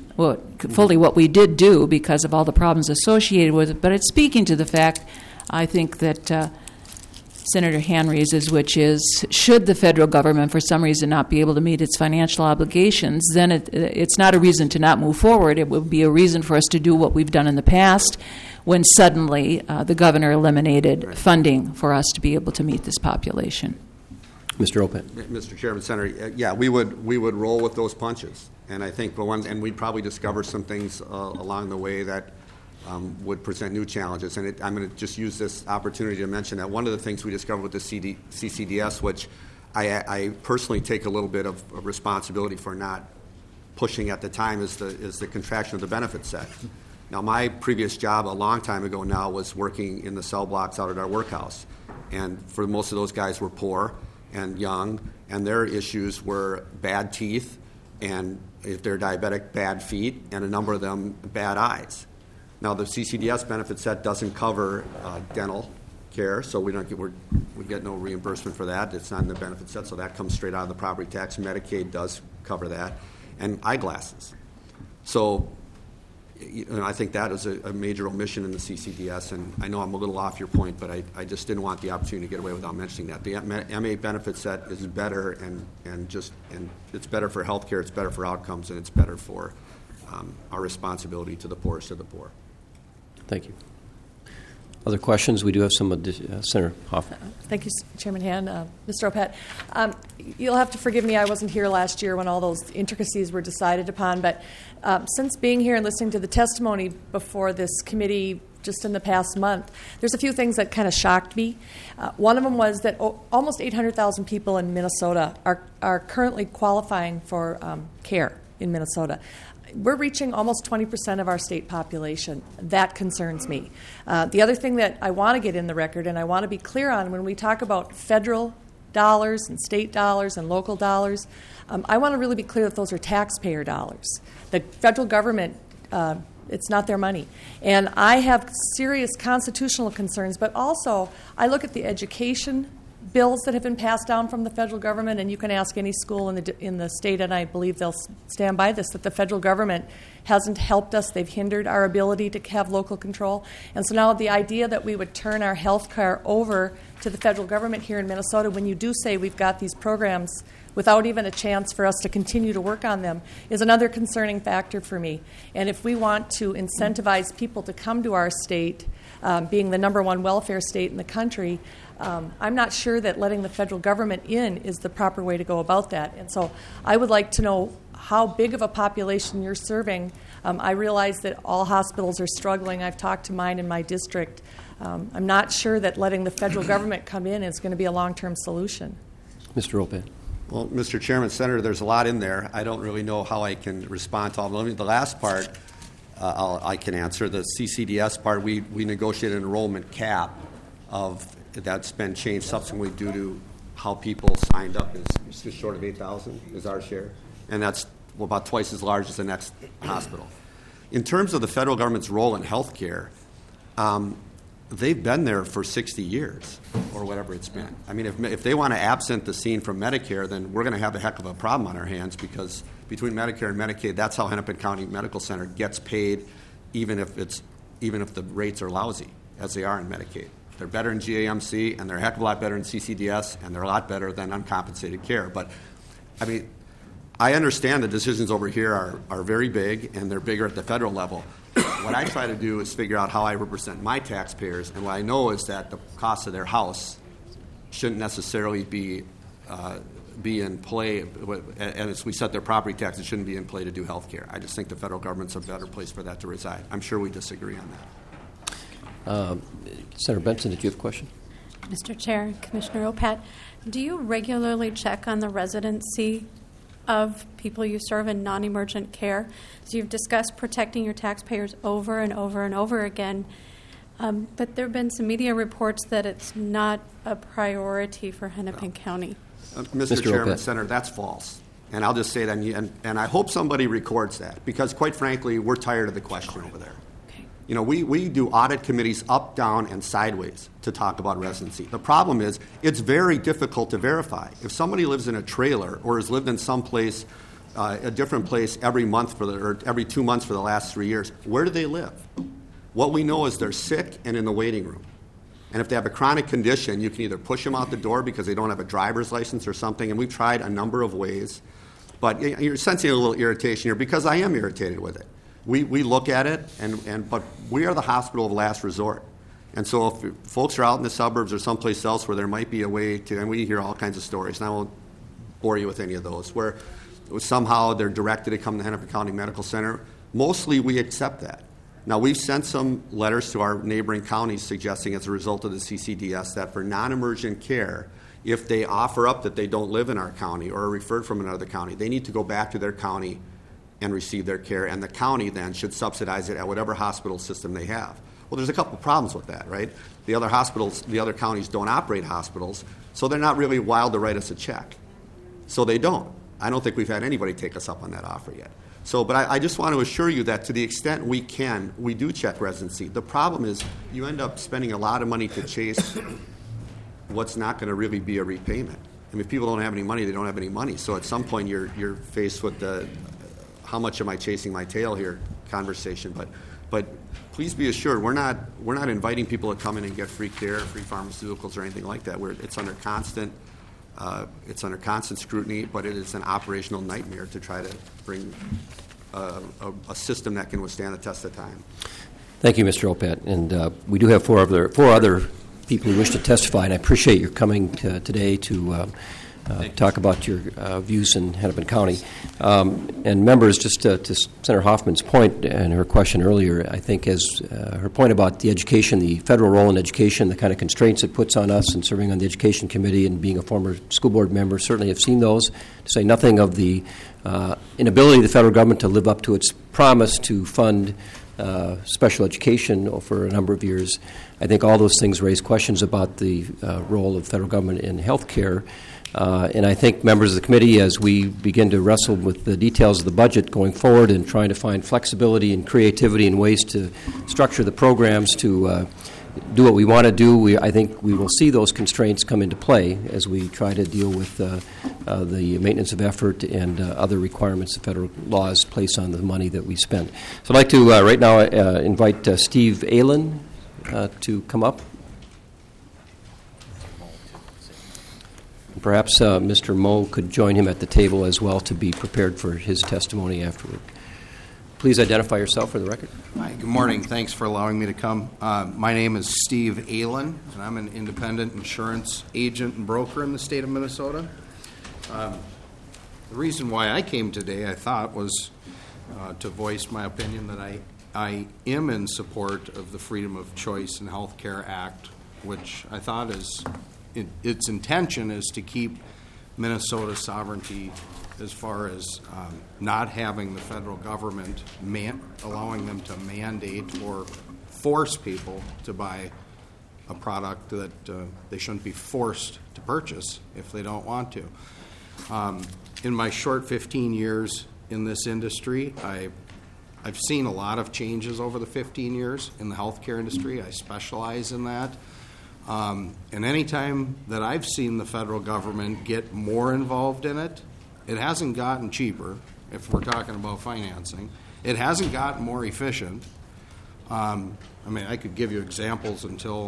did do because of all the problems associated with it, but it's speaking to the fact, I think, that Senator Han raises, which is, should the federal government for some reason not be able to meet its financial obligations, then it's not a reason to not move forward. It would be a reason for us to do what we've done in the past when suddenly the governor eliminated funding for us to be able to meet this population. Mr. Opeth. Mr. Chairman, Senator, yeah, we would roll with those punches. And I think and we'd probably discover some things along the way that would present new challenges. And I'm going to just use this opportunity to mention that one of the things we discovered with the CCDS, which I personally take a little bit of responsibility for not pushing at the time, is the contraction of the benefit set. Now, my previous job a long time ago now was working in the cell blocks out at our workhouse. And for most of those guys were poor and young, and their issues were bad teeth, and if they're diabetic, bad feet, and a number of them bad eyes. Now, the CCDS benefit set doesn't cover dental care, so we get no reimbursement for that. It's not in the benefit set, so that comes straight out of the property tax. Medicaid does cover that, and eyeglasses. So, I think that is a major omission in the CCDS, and I know I'm a little off your point, but I just didn't want the opportunity to get away without mentioning that. The MA benefit set is better, and it's better for health care, it's better for outcomes, and it's better for our responsibility to the poorest of the poor. Thank you. Other questions? We do have some. Senator Hoffman. Thank you, Chairman Han. Mr. Opeth, you'll have to forgive me. I wasn't here last year when all those intricacies were decided upon, but since being here and listening to the testimony before this committee just in the past month, there's a few things that kind of shocked me. One of them was that almost 800,000 people in Minnesota are currently qualifying for care in Minnesota. We're reaching almost 20% of our state population. That concerns me. The other thing that I want to get in the record, and I want to be clear on when we talk about federal dollars and state dollars and local dollars, I want to really be clear that those are taxpayer dollars. The federal government, it's not their money. And I have serious constitutional concerns, but also I look at the education bills that have been passed down from the federal government, and you can ask any school in the state, and I believe they'll stand by this, that the federal government hasn't helped us. They've hindered our ability to have local control. And so now the idea that we would turn our health care over to the federal government here in Minnesota, when you do say we've got these programs without even a chance for us to continue to work on them, is another concerning factor for me. And if we want to incentivize people to come to our state, being the number one welfare state in the country, I'm not sure that letting the federal government in is the proper way to go about that. And so I would like to know how big of a population you're serving. I realize that all hospitals are struggling. I've talked to mine in my district. I'm not sure that letting the federal government come in is going to be a long-term solution. Mr. Opeth. Well, Mr. Chairman, Senator, there's a lot in there. I don't really know how I can respond to all of them. The last part I can answer. The CCDS part, we negotiated an enrollment cap that's been changed subsequently due to how people signed up. It's just short of 8,000 is our share, and that's about twice as large as the next hospital. In terms of the federal government's role in health care, they've been there for 60 years or whatever it's been. I mean, if they want to absent the scene from Medicare, then we're going to have a heck of a problem on our hands, because between Medicare and Medicaid, that's how Hennepin County Medical Center gets paid, even if the rates are lousy, as they are in Medicaid. They're better in GAMC, and they're a heck of a lot better in CCDS, and they're a lot better than uncompensated care. But, I mean, I understand the decisions over here are very big, and they're bigger at the federal level. What I try to do is figure out how I represent my taxpayers, and what I know is that the cost of their house shouldn't necessarily be in play, and as we set their property tax, it shouldn't be in play to do health care. I just think the federal government's a better place for that to reside. I'm sure we disagree on that. Senator Benson, did you have a question? Mr. Chair, Commissioner Opat, do you regularly check on the residency of people you serve in non-emergent care? So you've discussed protecting your taxpayers over and over and over again, but there have been some media reports that it's not a priority for Hennepin County. Mr. Chairman, Senator, that's false. And I'll just say that, and I hope somebody records that, because quite frankly, we're tired of the question over there. You know, we do audit committees up, down, and sideways to talk about residency. The problem is it's very difficult to verify. If somebody lives in a trailer or has lived in some place, a different place every month or every 2 months for the last 3 years, where do they live? What we know is they're sick and in the waiting room. And if they have a chronic condition, you can either push them out the door because they don't have a driver's license or something, and we've tried a number of ways. But you're sensing a little irritation here because I am irritated with it. We look at it, but we are the hospital of last resort. And so if folks are out in the suburbs or someplace else where there might be a way to, and we hear all kinds of stories, and I won't bore you with any of those, where somehow they're directed to come to Hennepin County Medical Center, mostly we accept that. Now, we've sent some letters to our neighboring counties suggesting as a result of the CCDS that for non-emergent care, if they offer up that they don't live in our county or are referred from another county, they need to go back to their county and receive their care, and the county then should subsidize it at whatever hospital system they have. Well, there's a couple problems with that, right? The other hospitals, the other counties don't operate hospitals, so they're not really wild to write us a check. So they don't. I don't think we've had anybody take us up on that offer yet. So, but I just want to assure you that to the extent we can, we do check residency. The problem is you end up spending a lot of money to chase what's not going to really be a repayment. I mean, if people don't have any money, they don't have any money. So at some point you're faced with the how much am I chasing my tail here conversation. But please be assured, we're not inviting people to come in and get free care, free pharmaceuticals, or anything like that. It's under constant scrutiny, but it is an operational nightmare to try to bring a system that can withstand the test of time. Thank you, Mr. Opat. And we do have four other people who wish to testify, and I appreciate your coming today to talk about your views in Hennepin County. And members, just to Senator Hoffman's point and her question earlier, I think as her point about the education, the federal role in education, the kind of constraints it puts on us and serving on the Education Committee and being a former school board member, certainly have seen those, to say nothing of the inability of the federal government to live up to its promise to fund special education for a number of years. I think all those things raise questions about the role of federal government in health care. And I think members of the committee, as we begin to wrestle with the details of the budget going forward and trying to find flexibility and creativity and ways to structure the programs to do what we want to do, I think we will see those constraints come into play as we try to deal with the maintenance of effort and other requirements the federal laws place on the money that we spend. So I'd like to right now invite Steve Aylen to come up. Perhaps Mr. Moe could join him at the table as well to be prepared for his testimony afterward. Please identify yourself for the record. Hi, good morning. Thanks for allowing me to come. My name is Steve Aylen, and I'm an independent insurance agent and broker in the state of Minnesota. The reason why I came today, I thought, was to voice my opinion that I am in support of the Freedom of Choice in Healthcare Act, which I thought its intention is to keep Minnesota's sovereignty as far as not having the federal government allowing them to mandate or force people to buy a product that they shouldn't be forced to purchase if they don't want to. In my short 15 years in this industry, I've seen a lot of changes over the 15 years in the healthcare industry. I specialize in that. And any time that I've seen the federal government get more involved in it, it hasn't gotten cheaper, if we're talking about financing. It hasn't gotten more efficient. I mean, I could give you examples until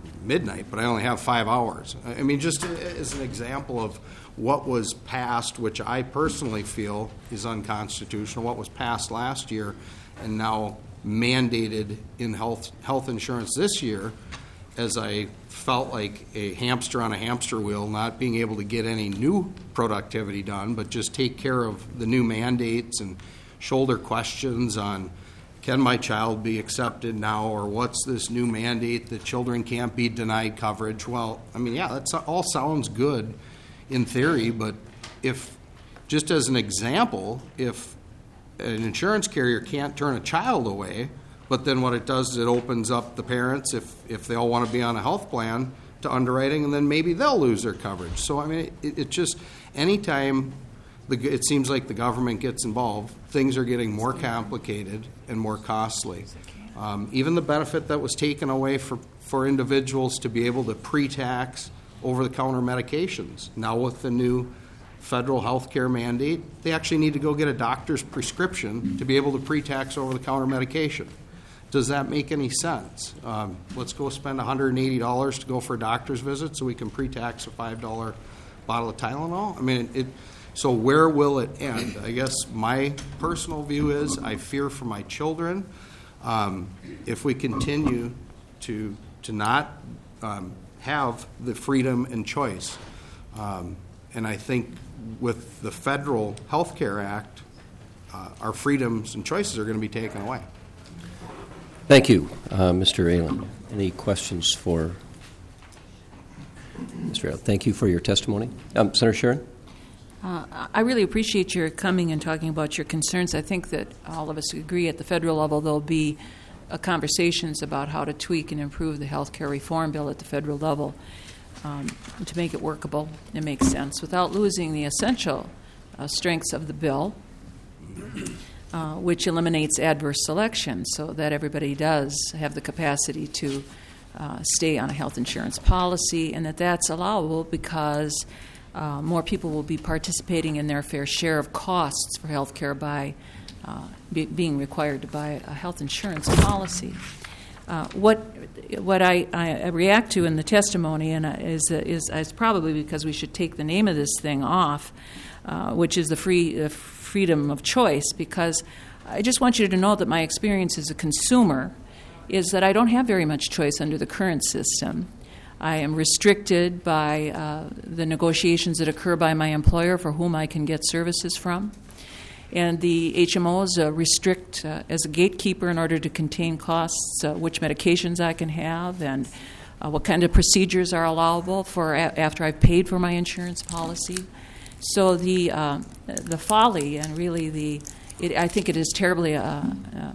midnight, but I only have 5 hours. I mean, just as an example of what was passed, which I personally feel is unconstitutional, what was passed last year and now mandated in health insurance this year, as I felt like a hamster on a hamster wheel, not being able to get any new productivity done, but just take care of the new mandates and shoulder questions on, can my child be accepted now, or what's this new mandate that children can't be denied coverage? Well, I mean, yeah, that all sounds good in theory, but if, just as an example, if an insurance carrier can't turn a child away, but then what it does is it opens up the parents, if they all want to be on a health plan, to underwriting, and then maybe they'll lose their coverage. So, I mean, it just, anytime it seems like the government gets involved, things are getting more complicated and more costly. Even the benefit that was taken away for individuals to be able to pre-tax over-the-counter medications. Now with the new federal health care mandate, they actually need to go get a doctor's prescription to be able to pre-tax over-the-counter medication. Does that make any sense? Let's go spend $180 to go for a doctor's visit so we can pre-tax a $5 bottle of Tylenol? I mean, so where will it end? I guess my personal view is I fear for my children. If we continue to not have the freedom and choice. And I think with the Federal Health Care Act, our freedoms and choices are going to be taken away. Thank you, Mr. Aylen. Any questions for Mr. Aylen? Thank you for your testimony. Senator Sharon? I really appreciate your coming and talking about your concerns. I think that all of us agree at the federal level there'll be conversations about how to tweak and improve the health care reform bill at the federal level to make it workable and make sense without losing the essential strengths of the bill, which eliminates adverse selection so that everybody does have the capacity to stay on a health insurance policy, and that's allowable because more people will be participating in their fair share of costs for health care by being required to buy a health insurance policy. What I react to in the testimony is probably because we should take the name of this thing off, which is the freedom of choice, because I just want you to know that my experience as a consumer is that I don't have very much choice under the current system. I am restricted by the negotiations that occur by my employer for whom I can get services from. And the HMOs restrict, as a gatekeeper, in order to contain costs, which medications I can have and what kind of procedures are allowable for after I've paid for my insurance policy. So the folly and really I think it is terribly a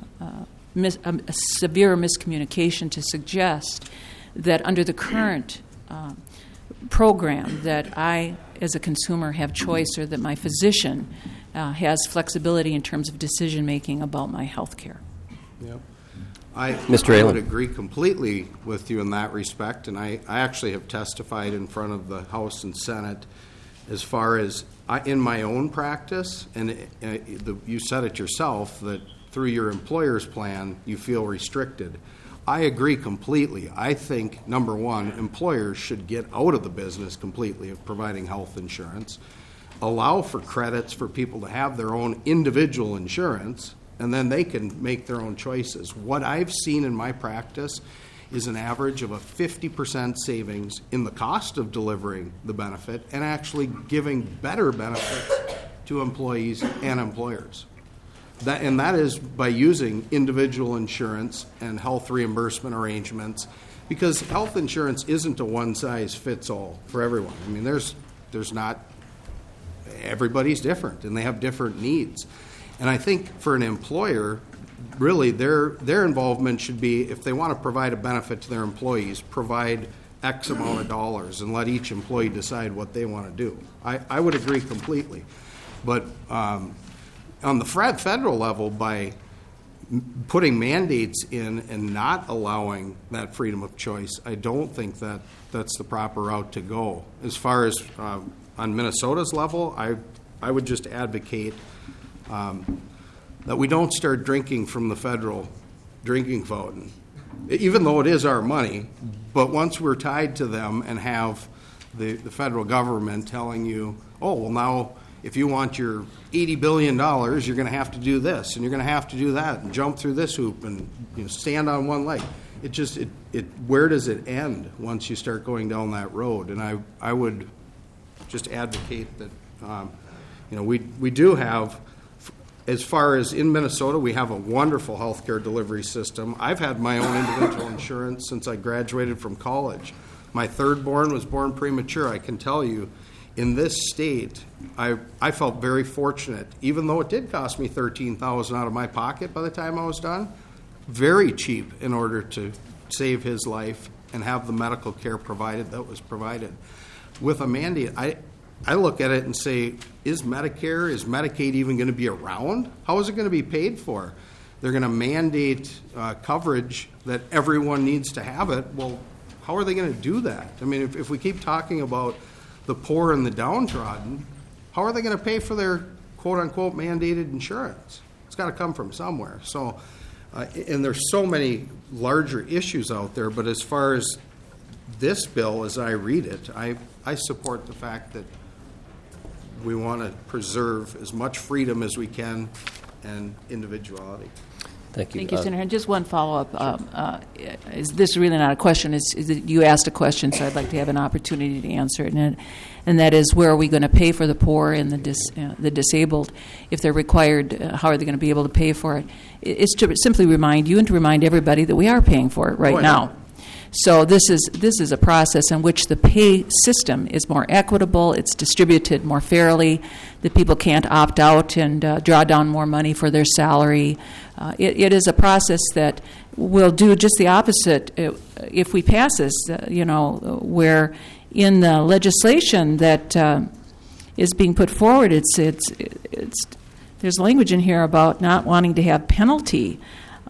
severe miscommunication to suggest that under the current program that I, as a consumer, have choice, or that my physician has flexibility in terms of decision-making about my health care. Yep. I Mr. would Aylen. agree completely with you in that respect, and I actually have testified in front of the House and Senate as far as in my own practice, and you said it yourself, that through your employer's plan you feel restricted. I agree completely. I think, number one, employers should get out of the business completely of providing health insurance, allow for credits for people to have their own individual insurance, and then they can make their own choices. What I've seen in my practice is an average of a 50% savings in the cost of delivering the benefit and actually giving better benefits to employees and employers. That is by using individual insurance and health reimbursement arrangements, because health insurance isn't a one-size-fits-all for everyone. I mean, there's not, everybody's different and they have different needs. And I think for an employer, really their involvement should be, if they want to provide a benefit to their employees, provide X amount of dollars and let each employee decide what they want to do. I would agree completely. But on the federal level, by putting mandates in and not allowing that freedom of choice, I don't think that that's the proper route to go. As far as on Minnesota's level, I would just advocate that we don't start drinking from the federal drinking fountain. even though it is our money, but once we're tied to them and have the federal government telling you, oh, well, now if you want your $80 billion, you're going to have to do this, and you're going to have to do that, and jump through this hoop, and stand on one leg. Where does it end once you start going down that road? And I would just advocate that, we do have, as far as in Minnesota, we have a wonderful healthcare delivery system. I've had my own individual insurance since I graduated from college. My third born was born premature. I can tell you, in this state, I felt very fortunate, even though it did cost me $13,000 out of my pocket by the time I was done. Very cheap in order to save his life and have the medical care provided that was provided. With a mandate, I look at it and say, is Medicaid even going to be around? How is it going to be paid for? They're going to mandate coverage that everyone needs to have it. Well, how are they going to do that? I mean, if we keep talking about the poor and the downtrodden, how are they going to pay for their quote-unquote mandated insurance? It's got to come from somewhere. So, and there's so many larger issues out there, but as far as this bill, as I read it, I support the fact that we want to preserve as much freedom as we can and individuality. Thank you. Thank you, Senator. And just one follow-up. Is this really not a question? You asked a question, so I'd like to have an opportunity to answer it. And that is, where are we going to pay for the poor and the disabled? If they're required, how are they going to be able to pay for it? It's to simply remind you and to remind everybody that we are paying for it right now. So this is a process in which the pay system is more equitable, it's distributed more fairly, that people can't opt out and draw down more money for their salary. It is a process that will do just the opposite if we pass this, where in the legislation that is being put forward, there's language in here about not wanting to have penalty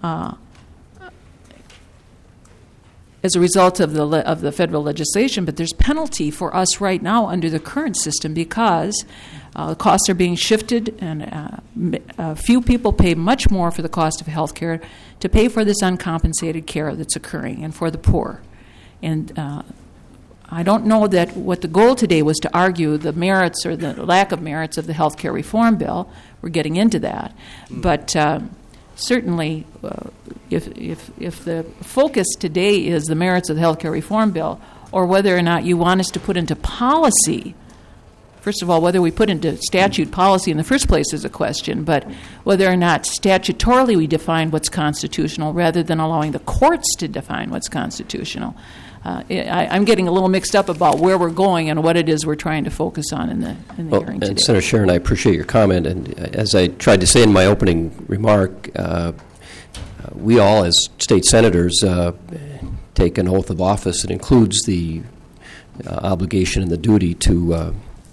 as a result of the federal legislation, but there's penalty for us right now under the current system because costs are being shifted, and few people pay much more for the cost of health care to pay for this uncompensated care that's occurring, and for the poor. And I don't know that what the goal today was to argue the merits or the lack of merits of the health care reform bill. We're getting into that. But certainly, if the focus today is the merits of the health care reform bill, or whether or not you want us to put into policy, first of all, whether we put into statute policy in the first place is a question, but whether or not statutorily we define what's constitutional rather than allowing the courts to define what's constitutional. I'm getting a little mixed up about where we're going and what it is we're trying to focus on in the hearing today. And Senator Sharon, I appreciate your comment. And as I tried to say in my opening remark, we all as state senators take an oath of office that includes the obligation and the duty to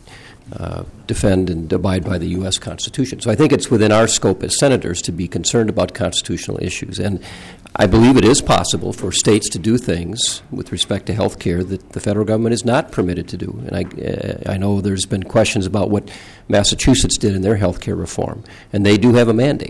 defend and abide by the U.S. Constitution. So I think it's within our scope as senators to be concerned about constitutional issues. And I believe it is possible for states to do things with respect to health care that the federal government is not permitted to do. And I know there's been questions about what Massachusetts did in their health care reform, and they do have a mandate.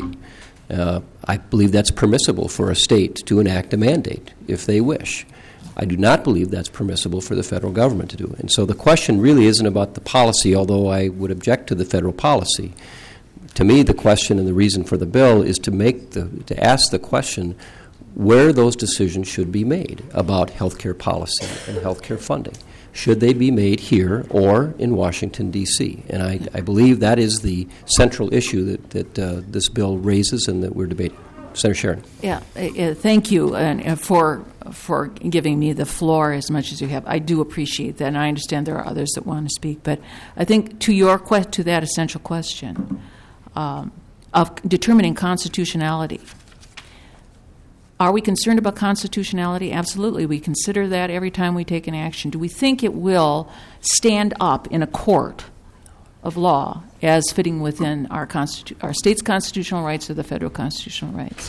I believe that's permissible for a state to enact a mandate if they wish. I do not believe that's permissible for the federal government to do. And so the question really isn't about the policy, although I would object to the federal policy. To me, the question and the reason for the bill is to ask the question where those decisions should be made about health care policy and health care funding. Should they be made here or in Washington, D.C.? And I believe that is the central issue that this bill raises and that we're debating. Senator Sharon. Yeah, thank you for giving me the floor as much as you have. I do appreciate that, and I understand there are others that want to speak. But I think to that essential question of determining constitutionality, are we concerned about constitutionality? Absolutely. We consider that every time we take an action. Do we think it will stand up in a court of law as fitting within our state's constitutional rights or the federal constitutional rights?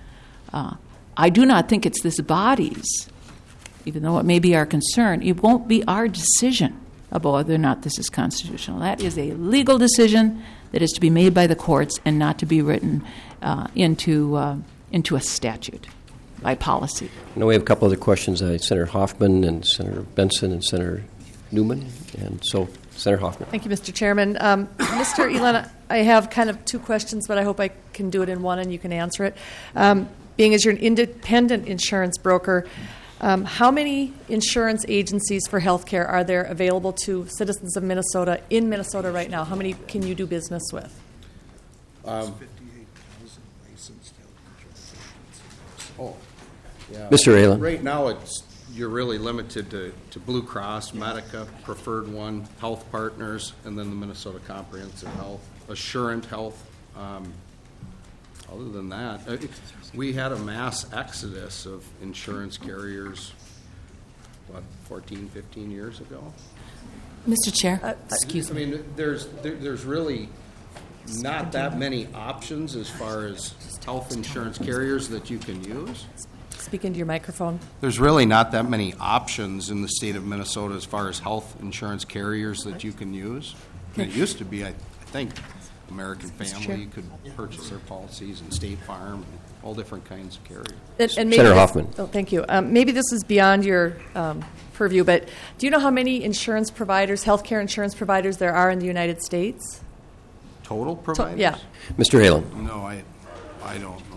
I do not think it's this body's, even though it may be our concern. It won't be our decision about whether or not this is constitutional. That is a legal decision that is to be made by the courts and not to be written into a statute. by policy. Now we have a couple other questions. Senator Hoffman and Senator Benson and Senator Newman. And so, Senator Hoffman. Thank you, Mr. Chairman. Mr. Elon, I have kind of two questions, but I hope I can do it in one and you can answer it. Being as you're an independent insurance broker, how many insurance agencies for health care are there available to citizens of Minnesota in Minnesota right now? How many can you do business with? 58,000 licensed health insurance. Mr. Aylan. Right now, you're really limited to Blue Cross, Medica, Preferred One, Health Partners, and then the Minnesota Comprehensive Health, Assurant Health. Other than that, we had a mass exodus of insurance carriers, 14, 15 years ago? Mr. Chair, excuse me. I mean, there's really not that many options as far as health insurance carriers that you can use. Speak into your microphone. There's really not that many options in the state of Minnesota as far as health insurance carriers that you can use. It used to be, I think, American Family could purchase their policies, and State Farm, and all different kinds of carriers. And maybe Senator Hoffman. Oh, thank you. Maybe this is beyond your purview, but do you know how many insurance providers, healthcare insurance providers, there are in the United States? Total providers? Yeah. Mr. Aylan. No, I don't know.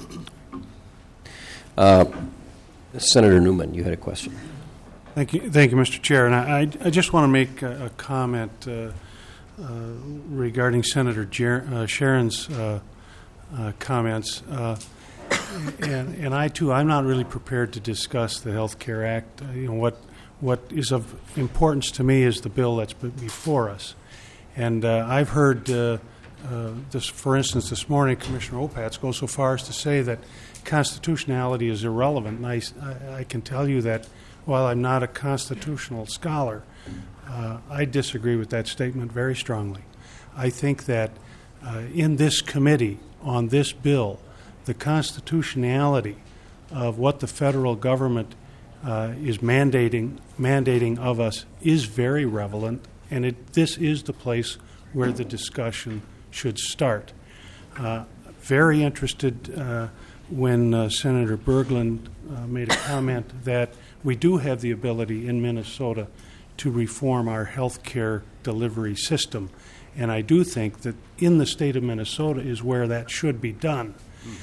Senator Newman, you had a question. Thank you, Mr. Chair. And I just want to make a comment regarding Senator Sharon's comments. And I too, I'm not really prepared to discuss the Health Care Act. What is of importance to me is the bill that's before us. And I've heard this, for instance, this morning, Commissioner Opatz go so far as to say that constitutionality is irrelevant. And I can tell you that while I'm not a constitutional scholar, I disagree with that statement very strongly. I think that in this committee on this bill, the constitutionality of what the federal government is mandating of us is very relevant, and this is the place where the discussion should start. Very interested when Senator Berglund made a comment that we do have the ability in Minnesota to reform our health care delivery system. And I do think that in the state of Minnesota is where that should be done.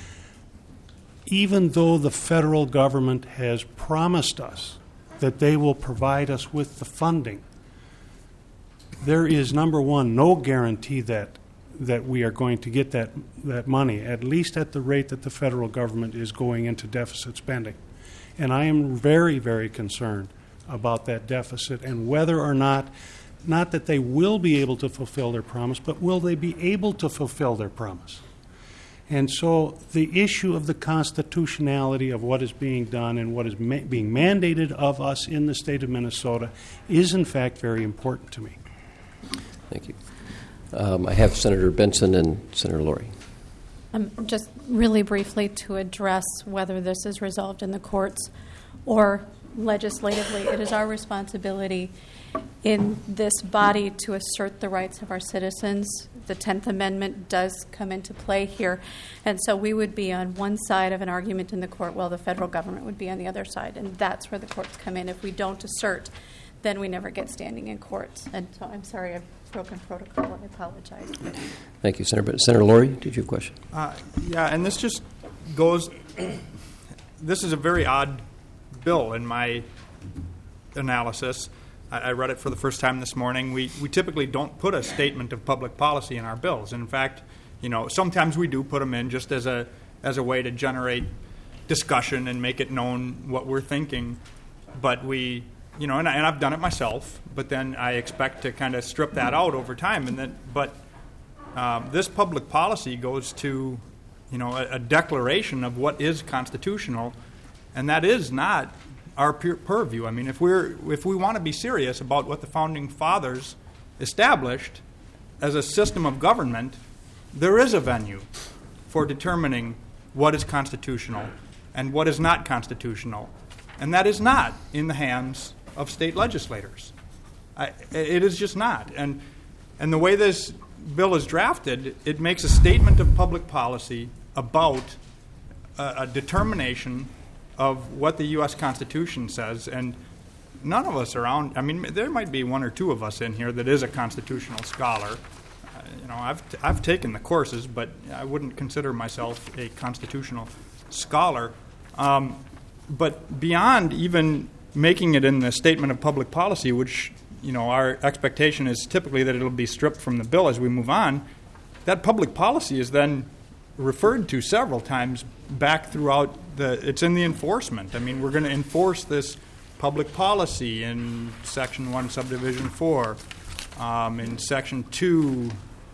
Even though the federal government has promised us that they will provide us with the funding, there is, number one, no guarantee that we are going to get that money, at least at the rate that the federal government is going into deficit spending. And I am very, very concerned about that deficit and whether or not that they will be able to fulfill their promise, but will they be able to fulfill their promise? And so the issue of the constitutionality of what is being done and what is being mandated of us in the state of Minnesota is, in fact, very important to me. Thank you. I have Senator Benson and Senator Laurie. Just really briefly to address whether this is resolved in the courts or legislatively, it is our responsibility in this body to assert the rights of our citizens. The 10th Amendment does come into play here, and so we would be on one side of an argument in the court while the federal government would be on the other side, and that's where the courts come in. If we don't assert, then we never get standing in courts. And so I'm sorry I've broken protocol. I apologize. Thank you, Senator. Senator Laurie, did you have a question? Yeah, and this just goes, this is a very odd bill in my analysis. I read it for the first time this morning. We typically don't put a statement of public policy in our bills. And in fact, sometimes we do put them in just as a way to generate discussion and make it known what we're thinking. But we, and I've done it myself, but then I expect to kind of strip that out over time. But this public policy goes to, a declaration of what is constitutional, and that is not our purview. I mean, if we want to be serious about what the Founding Fathers established as a system of government, there is a venue for determining what is constitutional and what is not constitutional, and that is not in the hands of state legislators. It is just not. And the way this bill is drafted, it makes a statement of public policy about a determination of what the U.S. Constitution says, and none of us around, I mean, there might be one or two of us in here that is a constitutional scholar. I've taken the courses, but I wouldn't consider myself a constitutional scholar. But beyond even making it in the statement of public policy, which our expectation is typically that it'll be stripped from the bill as we move on, that public policy is then referred to several times back throughout it's in the enforcement. I mean, we're going to enforce this public policy in Section 1, Subdivision 4, in Section 2,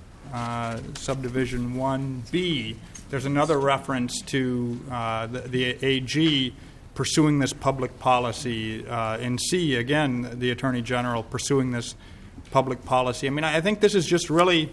Subdivision 1B. There's another reference to the AG pursuing this public policy. In C, again, the Attorney General pursuing this public policy. I mean, I think this is just really,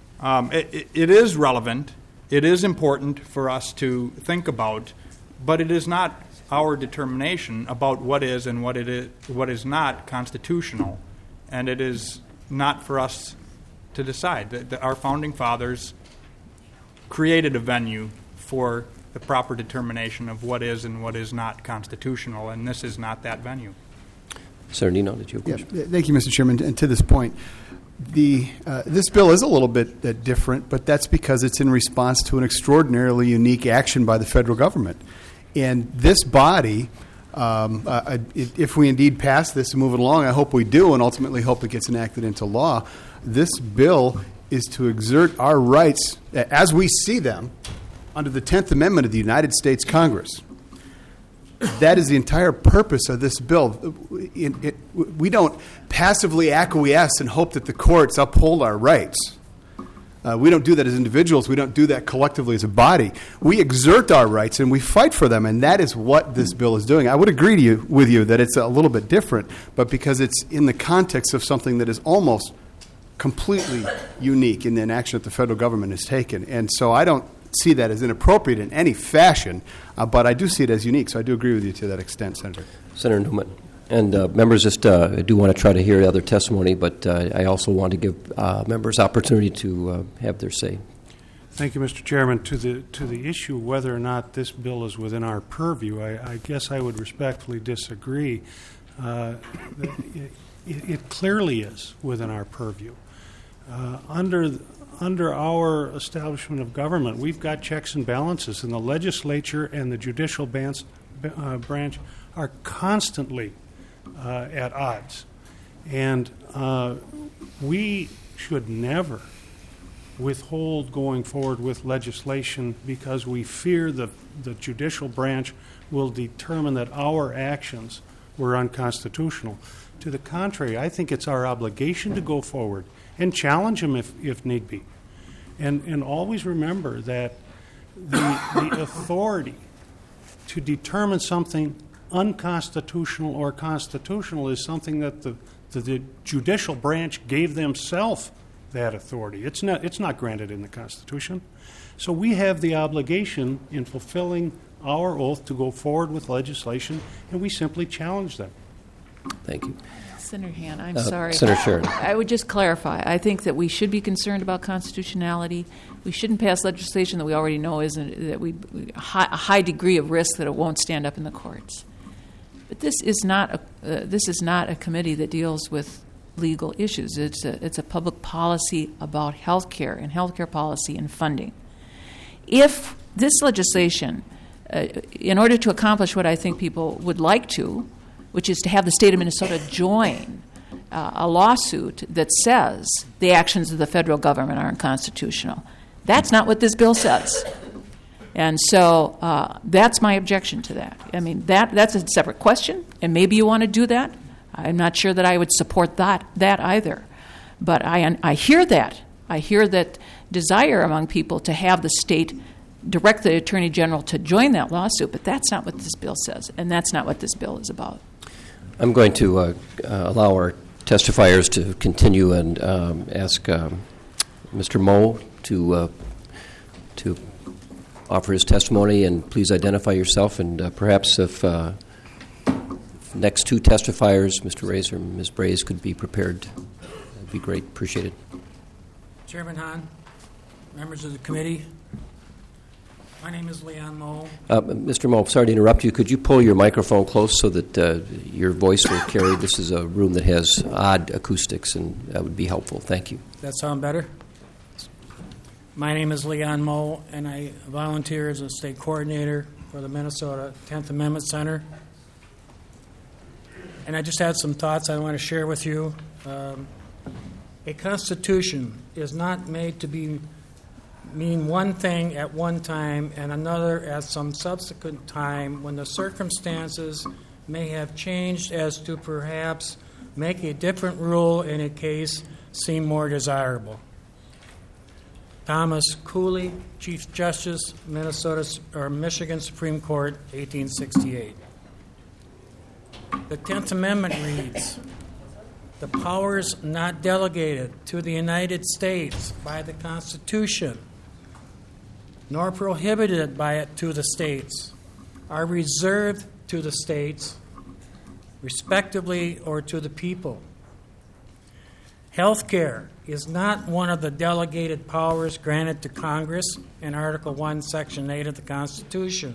it is relevant. It is important for us to think about, but it is not our determination about what is and what is not constitutional, and it is not for us to decide. Our founding fathers created a venue for the proper determination of what is and what is not constitutional, and this is not that venue. Senator Nino, did you have a question? Yeah, thank you, Mr. Chairman. And to this point, this bill is a little bit different, but that's because it's in response to an extraordinarily unique action by the federal government. And this body, if we indeed pass this and move it along, I hope we do, and ultimately hope it gets enacted into law, this bill is to exert our rights, as we see them, under the 10th Amendment of the United States Congress. That is the entire purpose of this bill. We don't passively acquiesce and hope that the courts uphold our rights. We don't do that as individuals. We don't do that collectively as a body. We exert our rights and we fight for them, and that is what this bill is doing. I would agree with you that it's a little bit different, but because it's in the context of something that is almost completely unique in the action that the federal government has taken. And so I don't see that as inappropriate in any fashion, but I do see it as unique, so I do agree with you to that extent, Senator. Senator Newman. And members, just I do want to try to hear other testimony, but I also want to give members opportunity to have their say. Thank you, Mr. Chairman. To the issue whether or not this bill is within our purview, I guess I would respectfully disagree. It clearly is within our purview. Under our establishment of government, we've got checks and balances, and the legislature and the judicial branch are constantly at odds. And we should never withhold going forward with legislation because we fear the judicial branch will determine that our actions were unconstitutional. To the contrary, I think it's our obligation to go forward and challenge them if need be. And always remember that the authority to determine something unconstitutional or constitutional is something that the judicial branch gave themselves that authority. It's not granted in the Constitution. So we have the obligation in fulfilling our oath to go forward with legislation, and we simply challenge them. Thank you. Senator Han, I'm sorry. Senator Sharon. I would just clarify. I think that we should be concerned about constitutionality. We shouldn't pass legislation that we already know isn't, that we a high degree of risk that it won't stand up in the courts. But this is not a committee that deals with legal issues. It's a public policy about health care and health care policy and funding. If this legislation, in order to accomplish what I think people would like to, which is to have the state of Minnesota join a lawsuit that says the actions of the federal government are unconstitutional. That's not what this bill says. And so that's my objection to that. I mean, that's a separate question, and maybe you want to do that. I'm not sure that I would support that either. But I hear that. I hear that desire among people to have the state direct the Attorney General to join that lawsuit, but that's not what this bill says, and that's not what this bill is about. I'm going to allow our testifiers to continue and ask Mr. Moe to offer his testimony, and please identify yourself, and perhaps if next two testifiers, Mr. Reyes or Ms. Braze, could be prepared, that'd be great. Appreciate it. Chairman Hahn, members of the committee, My name is Leon Moe. Mr. Moe, sorry to interrupt you. Could you pull your microphone close so that your voice will carry? This is a room that has odd acoustics, and that would be helpful. Thank you. Does that sound better? My name is Leon Moe, and I volunteer as a state coordinator for the Minnesota 10th Amendment Center. And I just had some thoughts I want to share with you. A constitution is not made to mean one thing at one time and another at some subsequent time when the circumstances may have changed as to perhaps make a different rule in a case seem more desirable. Thomas Cooley, Chief Justice, Michigan Supreme Court, 1868. The 10th Amendment reads, "The powers not delegated to the United States by the Constitution, nor prohibited by it to the states, are reserved to the states, respectively, or to the people." Health care is not one of the delegated powers granted to Congress in Article 1, Section 8 of the Constitution.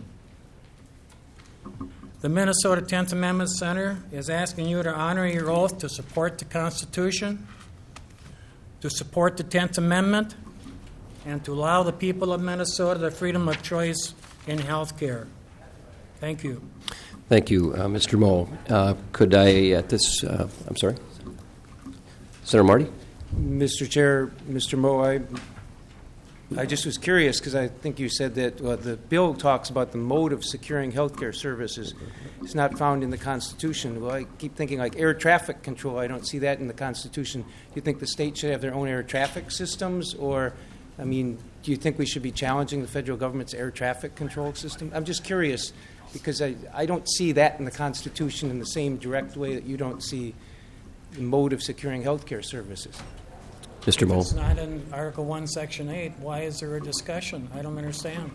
The Minnesota 10th Amendment Center is asking you to honor your oath to support the Constitution, to support the 10th Amendment, and to allow the people of Minnesota the freedom of choice in health care. Thank you. Thank you, Mr. Moe. Could I, at this, I'm sorry? Senator Marty? Mr. Chair, Mr. Moe, I just was curious because I think you said that the bill talks about the mode of securing health care services. It's not found in the Constitution. Well, I keep thinking like air traffic control. I don't see that in the Constitution. Do you think the state should have their own air traffic systems? Or, I mean, do you think we should be challenging the federal government's air traffic control system? I'm just curious because I don't see that in the Constitution in the same direct way that you don't see the mode of securing health care services. Mr. Moe. It's not in Article 1, Section 8. Why is there a discussion? I don't understand.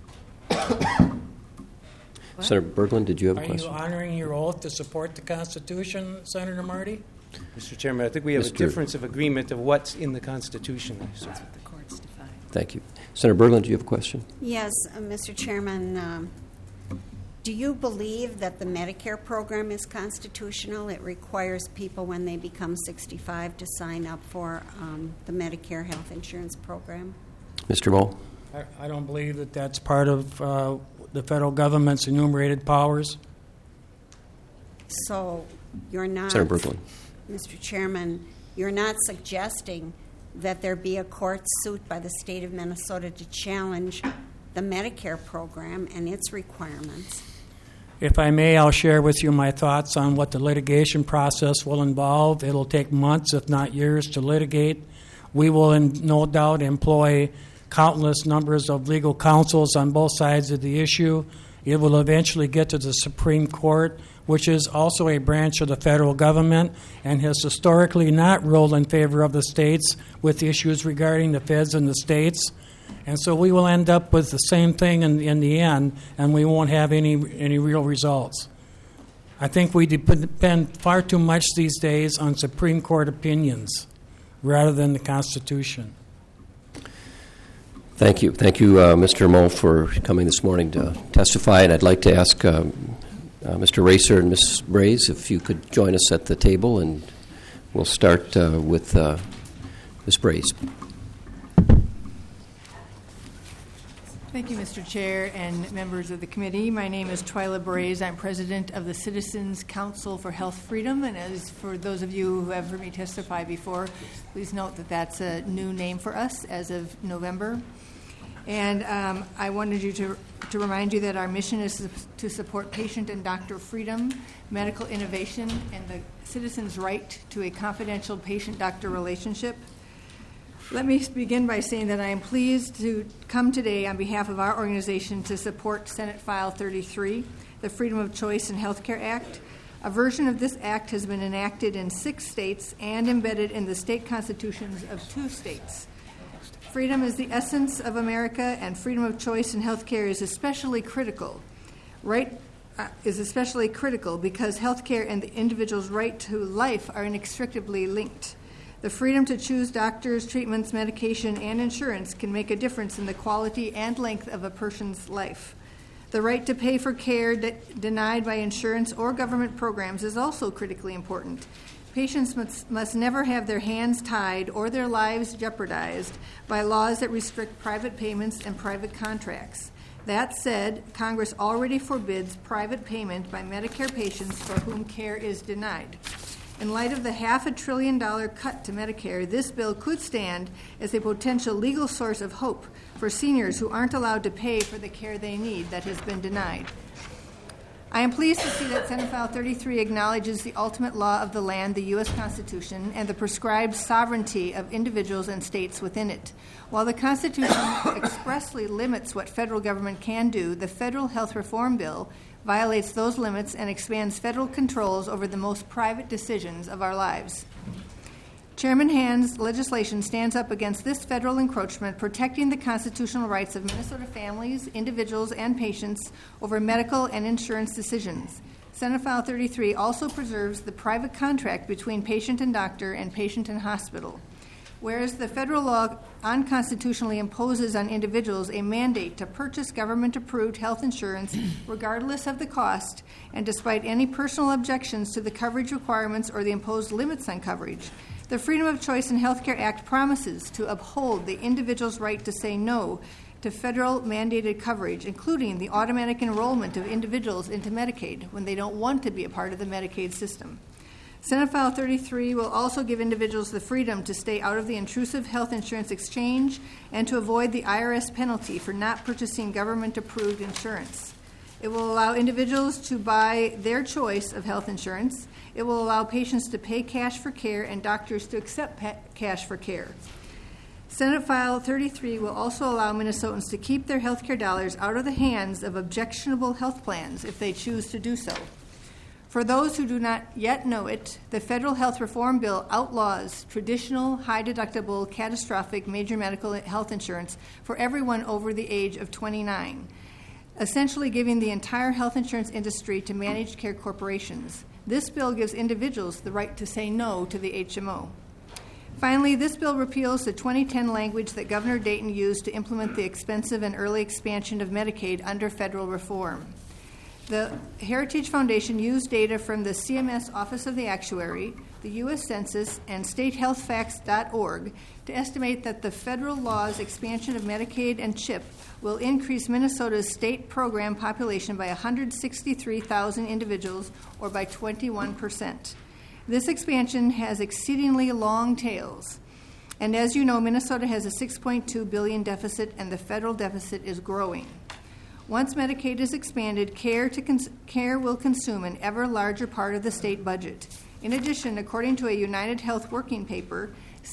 Senator Berglund, did you have a question? Are you honoring your oath to support the Constitution, Senator Marty? Mr. Chairman, I think we have a difference of agreement of what's in the Constitution. That's what the courts define. Thank you. Senator Berglund, do you have a question? Yes, Mr. Chairman. Do you believe that the Medicare program is constitutional? It requires people when they become 65 to sign up for the Medicare health insurance program. Mr. Moe? I don't believe that that's part of the federal government's enumerated powers. So you're not, Senator Berglund. Mr. Chairman, you're not suggesting that there be a court suit by the state of Minnesota to challenge the Medicare program and its requirements. If I may, I'll share with you my thoughts on what the litigation process will involve. It'll take months, if not years, to litigate. We will no doubt employ countless numbers of legal counsels on both sides of the issue. It will eventually get to the Supreme Court, which is also a branch of the federal government and has historically not ruled in favor of the states with issues regarding the feds and the states. And so we will end up with the same thing in the end, and we won't have any real results. I think we depend far too much these days on Supreme Court opinions rather than the Constitution. Thank you. Thank you, Mr. Moe, for coming this morning to testify. And I'd like to ask Mr. Racer and Ms. Braze if you could join us at the table, and we'll start with Ms. Braze. Thank you, Mr. Chair and members of the committee. My name is Twyla Braze. I'm president of the Citizens Council for Health Freedom. And as for those of you who have heard me testify before, please note that that's a new name for us as of November. And I wanted you to remind you that our mission is to support patient and doctor freedom, medical innovation, and the citizen's right to a confidential patient-doctor relationship. Let me begin by saying that I am pleased to come today on behalf of our organization to support Senate File 33, the Freedom of Choice in Healthcare Act. A version of this act has been enacted in 6 states and embedded in the state constitutions of 2 states. Freedom is the essence of America, and freedom of choice in healthcare is especially critical. Because healthcare and the individual's right to life are inextricably linked. The freedom to choose doctors, treatments, medication, and insurance can make a difference in the quality and length of a person's life. The right to pay for care denied by insurance or government programs is also critically important. Patients must never have their hands tied or their lives jeopardized by laws that restrict private payments and private contracts. That said, Congress already forbids private payment by Medicare patients for whom care is denied. In light of the $500 billion cut to Medicare, this bill could stand as a potential legal source of hope for seniors who aren't allowed to pay for the care they need that has been denied. I am pleased to see that Senate File 33 acknowledges the ultimate law of the land, the U.S. Constitution, and the prescribed sovereignty of individuals and states within it. While the Constitution expressly limits what federal government can do, the Federal Health Reform Bill violates those limits and expands federal controls over the most private decisions of our lives. Chairman Hand's legislation stands up against this federal encroachment, protecting the constitutional rights of Minnesota families, individuals, and patients over medical and insurance decisions. Senate File 33 also preserves the private contract between patient and doctor and patient and hospital. Whereas the federal law unconstitutionally imposes on individuals a mandate to purchase government-approved health insurance regardless of the cost and despite any personal objections to the coverage requirements or the imposed limits on coverage, the Freedom of Choice in Healthcare Act promises to uphold the individual's right to say no to federal mandated coverage, including the automatic enrollment of individuals into Medicaid when they don't want to be a part of the Medicaid system. Senate File 33 will also give individuals the freedom to stay out of the intrusive health insurance exchange and to avoid the IRS penalty for not purchasing government-approved insurance. It will allow individuals to buy their choice of health insurance. It will allow patients to pay cash for care and doctors to accept cash for care. Senate File 33 will also allow Minnesotans to keep their health care dollars out of the hands of objectionable health plans if they choose to do so. For those who do not yet know it, the Federal Health Reform Bill outlaws traditional, high-deductible, catastrophic major medical health insurance for everyone over the age of 29, essentially giving the entire health insurance industry to managed care corporations. This bill gives individuals the right to say no to the HMO. Finally, this bill repeals the 2010 language that Governor Dayton used to implement the expensive and early expansion of Medicaid under federal reform. The Heritage Foundation used data from the CMS Office of the Actuary, the U.S. Census, and statehealthfacts.org to estimate that the federal law's expansion of Medicaid and CHIP will increase Minnesota's state program population by 163,000 individuals, or by 21%. This expansion has exceedingly long tails. And as you know, Minnesota has a $6.2 billion deficit, and the federal deficit is growing. Once Medicaid is expanded, care will consume an ever larger part of the state budget. In addition, according to a United Health working paper,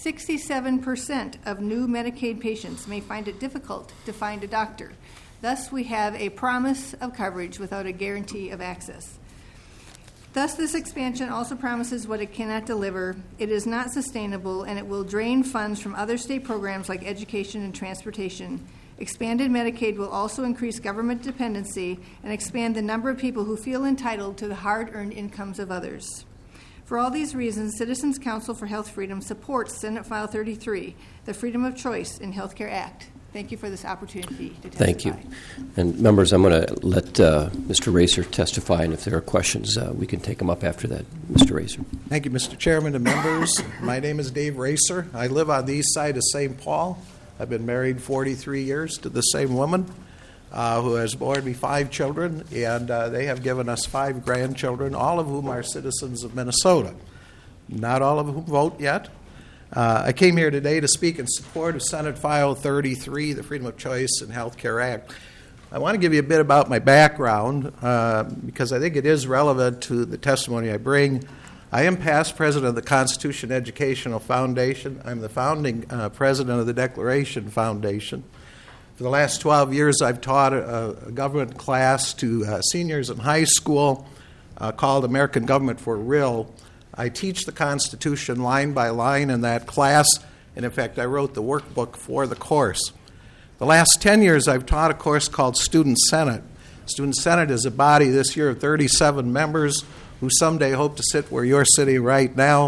67% of new Medicaid patients may find it difficult to find a doctor. Thus, we have a promise of coverage without a guarantee of access. Thus, this expansion also promises what it cannot deliver. It is not sustainable, and it will drain funds from other state programs like education and transportation. Expanded Medicaid will also increase government dependency and expand the number of people who feel entitled to the hard-earned incomes of others. For all these reasons, Citizens Council for Health Freedom supports Senate File 33, the Freedom of Choice in Healthcare Act. Thank you for this opportunity to testify. Thank you. And members, I'm going to let Mr. Racer testify, and if there are questions, we can take them up after that. Mr. Racer. Thank you, Mr. Chairman and members. My name is Dave Racer. I live on the east side of St. Paul. I've been married 43 years to the same woman who has borne me 5 children, and they have given us 5 grandchildren, all of whom are citizens of Minnesota. Not all of whom vote yet. I came here today to speak in support of Senate File 33, the Freedom of Choice in Healthcare Act. I want to give you a bit about my background because I think it is relevant to the testimony I bring. I am past president of the Constitution Educational Foundation. I'm the founding president of the Declaration Foundation. For the last 12 years, I've taught a government class to seniors in high school called American Government for Real. I teach the Constitution line by line in that class, and in fact, I wrote the workbook for the course. The last 10 years, I've taught a course called Student Senate. Student Senate is a body this year of 37 members who someday hope to sit where you're sitting right now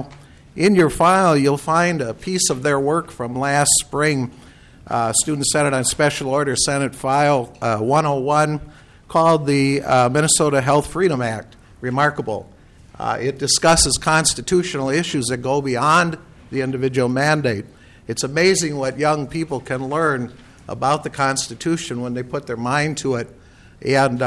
In your file, you'll find a piece of their work from last spring, Student Senate on Special Order, Senate File 101, called the Minnesota Health Freedom Act. Remarkable. It discusses constitutional issues that go beyond the individual mandate. It's amazing what young people can learn about the Constitution when they put their mind to it. And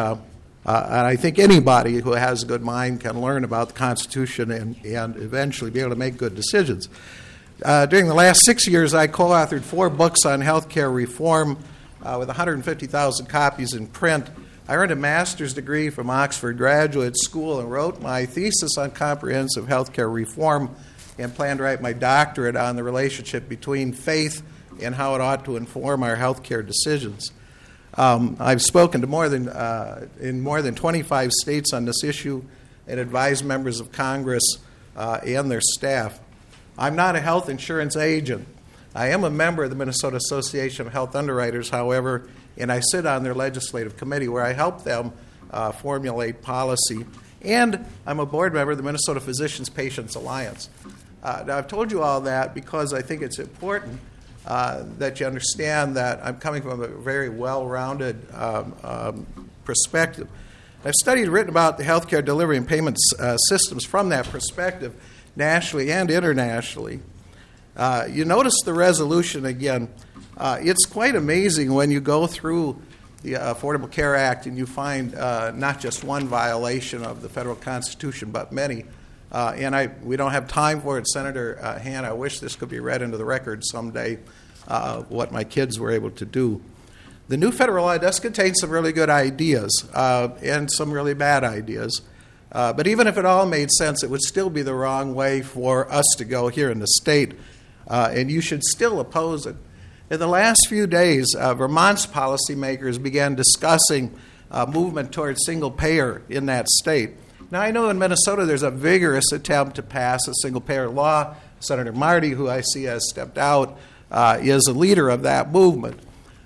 I think anybody who has a good mind can learn about the Constitution and eventually be able to make good decisions. During the last 6 years, I co-authored 4 books on health care reform with 150,000 copies in print. I earned a master's degree from Oxford Graduate School and wrote my thesis on comprehensive health care reform and plan to write my doctorate on the relationship between faith and how it ought to inform our health care decisions. I've spoken to in more than 25 states on this issue and advised members of Congress and their staff. I'm not a health insurance agent. I am a member of the Minnesota Association of Health Underwriters, however, and I sit on their legislative committee where I help them formulate policy. And I'm a board member of the Minnesota Physicians Patients Alliance. Now, I've told you all that because I think it's important that you understand that I'm coming from a very well-rounded perspective. I've studied and written about the healthcare delivery and payment systems from that perspective, nationally and internationally. You notice the resolution again. It's quite amazing when you go through the Affordable Care Act and you find not just one violation of the federal Constitution, but many. We don't have time for it, Senator Han. I wish this could be read into the record someday, what my kids were able to do. The new federal law does contain some really good ideas and some really bad ideas. But even if it all made sense, it would still be the wrong way for us to go here in the state, and you should still oppose it. In the last few days, Vermont's policymakers began discussing movement towards single payer in that state. Now, I know in Minnesota there's a vigorous attempt to pass a single-payer law. Senator Marty, who I see has stepped out, is a leader of that movement.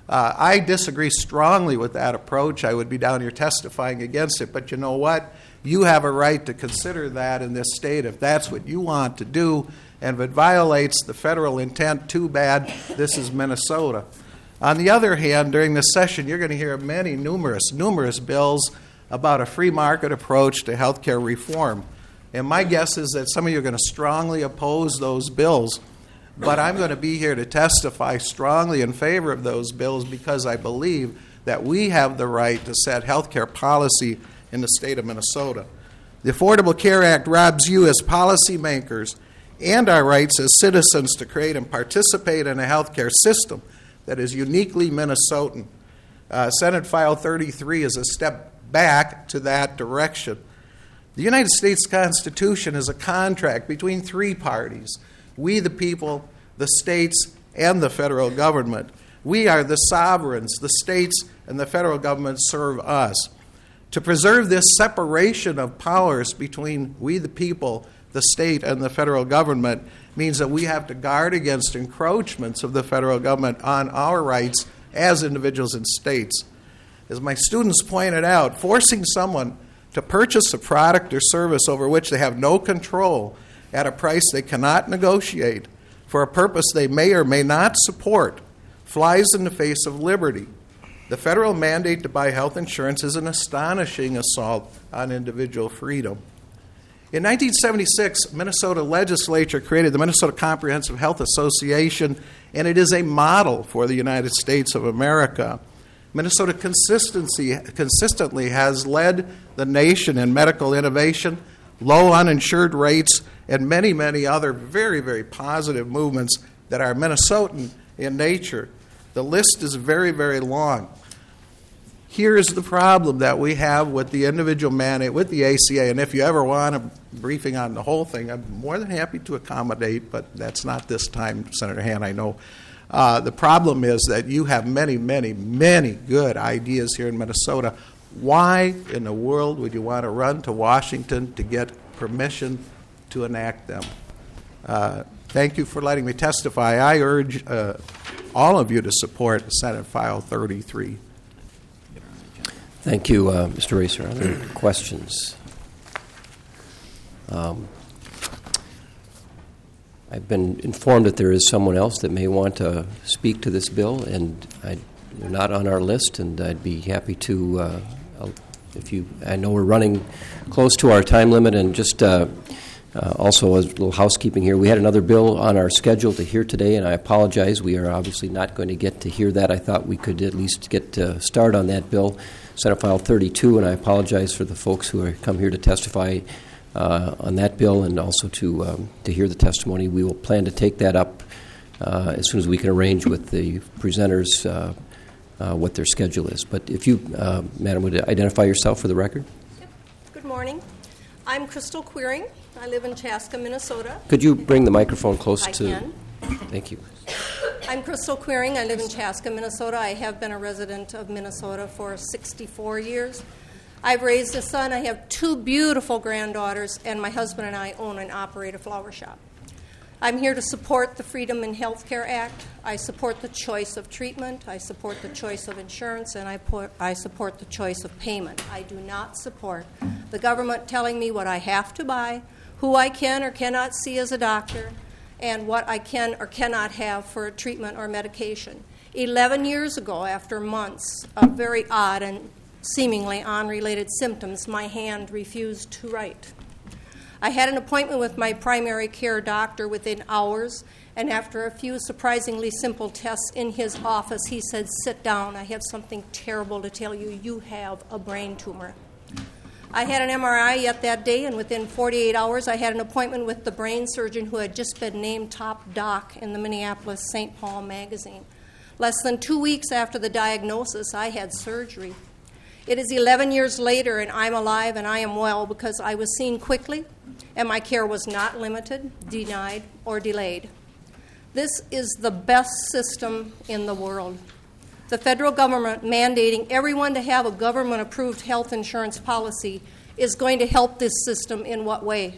I disagree strongly with that approach. I would be down here testifying against it. But you know what? You have a right to consider that in this state if that's what you want to do. And if it violates the federal intent, too bad. This is Minnesota. On the other hand, during this session, you're going to hear many numerous bills about a free market approach to health care reform. And my guess is that some of you are going to strongly oppose those bills, but I'm going to be here to testify strongly in favor of those bills because I believe that we have the right to set health care policy in the state of Minnesota. The Affordable Care Act robs you as policymakers and our rights as citizens to create and participate in a health care system that is uniquely Minnesotan. Senate File 33 is a step back to that direction. The United States Constitution is a contract between 3 parties: we the people, the states, and the federal government. We are the sovereigns. The states and the federal government serve us. To preserve this separation of powers between we the people, the state, and the federal government means that we have to guard against encroachments of the federal government on our rights as individuals and states. As my students pointed out, forcing someone to purchase a product or service over which they have no control at a price they cannot negotiate for a purpose they may or may not support flies in the face of liberty. The federal mandate to buy health insurance is an astonishing assault on individual freedom. In 1976, Minnesota legislature created the Minnesota Comprehensive Health Association, and it is a model for the United States of America. Minnesota consistently has led the nation in medical innovation, low uninsured rates, and many, many other very, very positive movements that are Minnesotan in nature. The list is very, very long. Here is the problem that we have with the individual mandate, with the ACA, and if you ever want a briefing on the whole thing, I'm more than happy to accommodate, but that's not this time, Senator Han, I know. The problem is that you have many, many, many good ideas here in Minnesota. Why in the world would you want to run to Washington to get permission to enact them? Thank you for letting me testify. I urge all of you to support Senate File 33. Thank you, Mr. Racer. Other questions? I've been informed that there is someone else that may want to speak to this bill, and they're not on our list, and I'd be happy to, I know we're running close to our time limit, and just also a little housekeeping here. We had another bill on our schedule to hear today, and I apologize. We are obviously not going to get to hear that. I thought we could at least get to start on that bill, Senate File 32, and I apologize for the folks who have come here to testify on that bill and also to hear the testimony. We will plan to take that up as soon as we can arrange with the presenters what their schedule is. But if you, Madam, would identify yourself for the record? Yep. Good morning. I'm Crystal Queering. I live in Chaska, Minnesota. Could you bring the microphone close to? I can. Thank you. I'm Crystal Queering. I live in Chaska, Minnesota. I have been a resident of Minnesota for 64 years. I've raised a son. I have 2 beautiful granddaughters, and my husband and I own and operate a flower shop. I'm here to support the Freedom in Healthcare Act. I support the choice of treatment. I support the choice of insurance, and I support the choice of payment. I do not support the government telling me what I have to buy, who I can or cannot see as a doctor, and what I can or cannot have for a treatment or medication. 11 years ago, after months of very odd and seemingly unrelated symptoms, my hand refused to write. I had an appointment with my primary care doctor within hours, and after a few surprisingly simple tests in his office, he said, "Sit down, I have something terrible to tell you. You have a brain tumor." I had an MRI yet that day, and within 48 hours, I had an appointment with the brain surgeon who had just been named top doc in the Minneapolis-St. Paul magazine. Less than 2 weeks after the diagnosis, I had surgery. It is 11 years later, and I'm alive and I am well because I was seen quickly, and my care was not limited, denied, or delayed. This is the best system in the world. The federal government mandating everyone to have a government-approved health insurance policy is going to help this system in what way?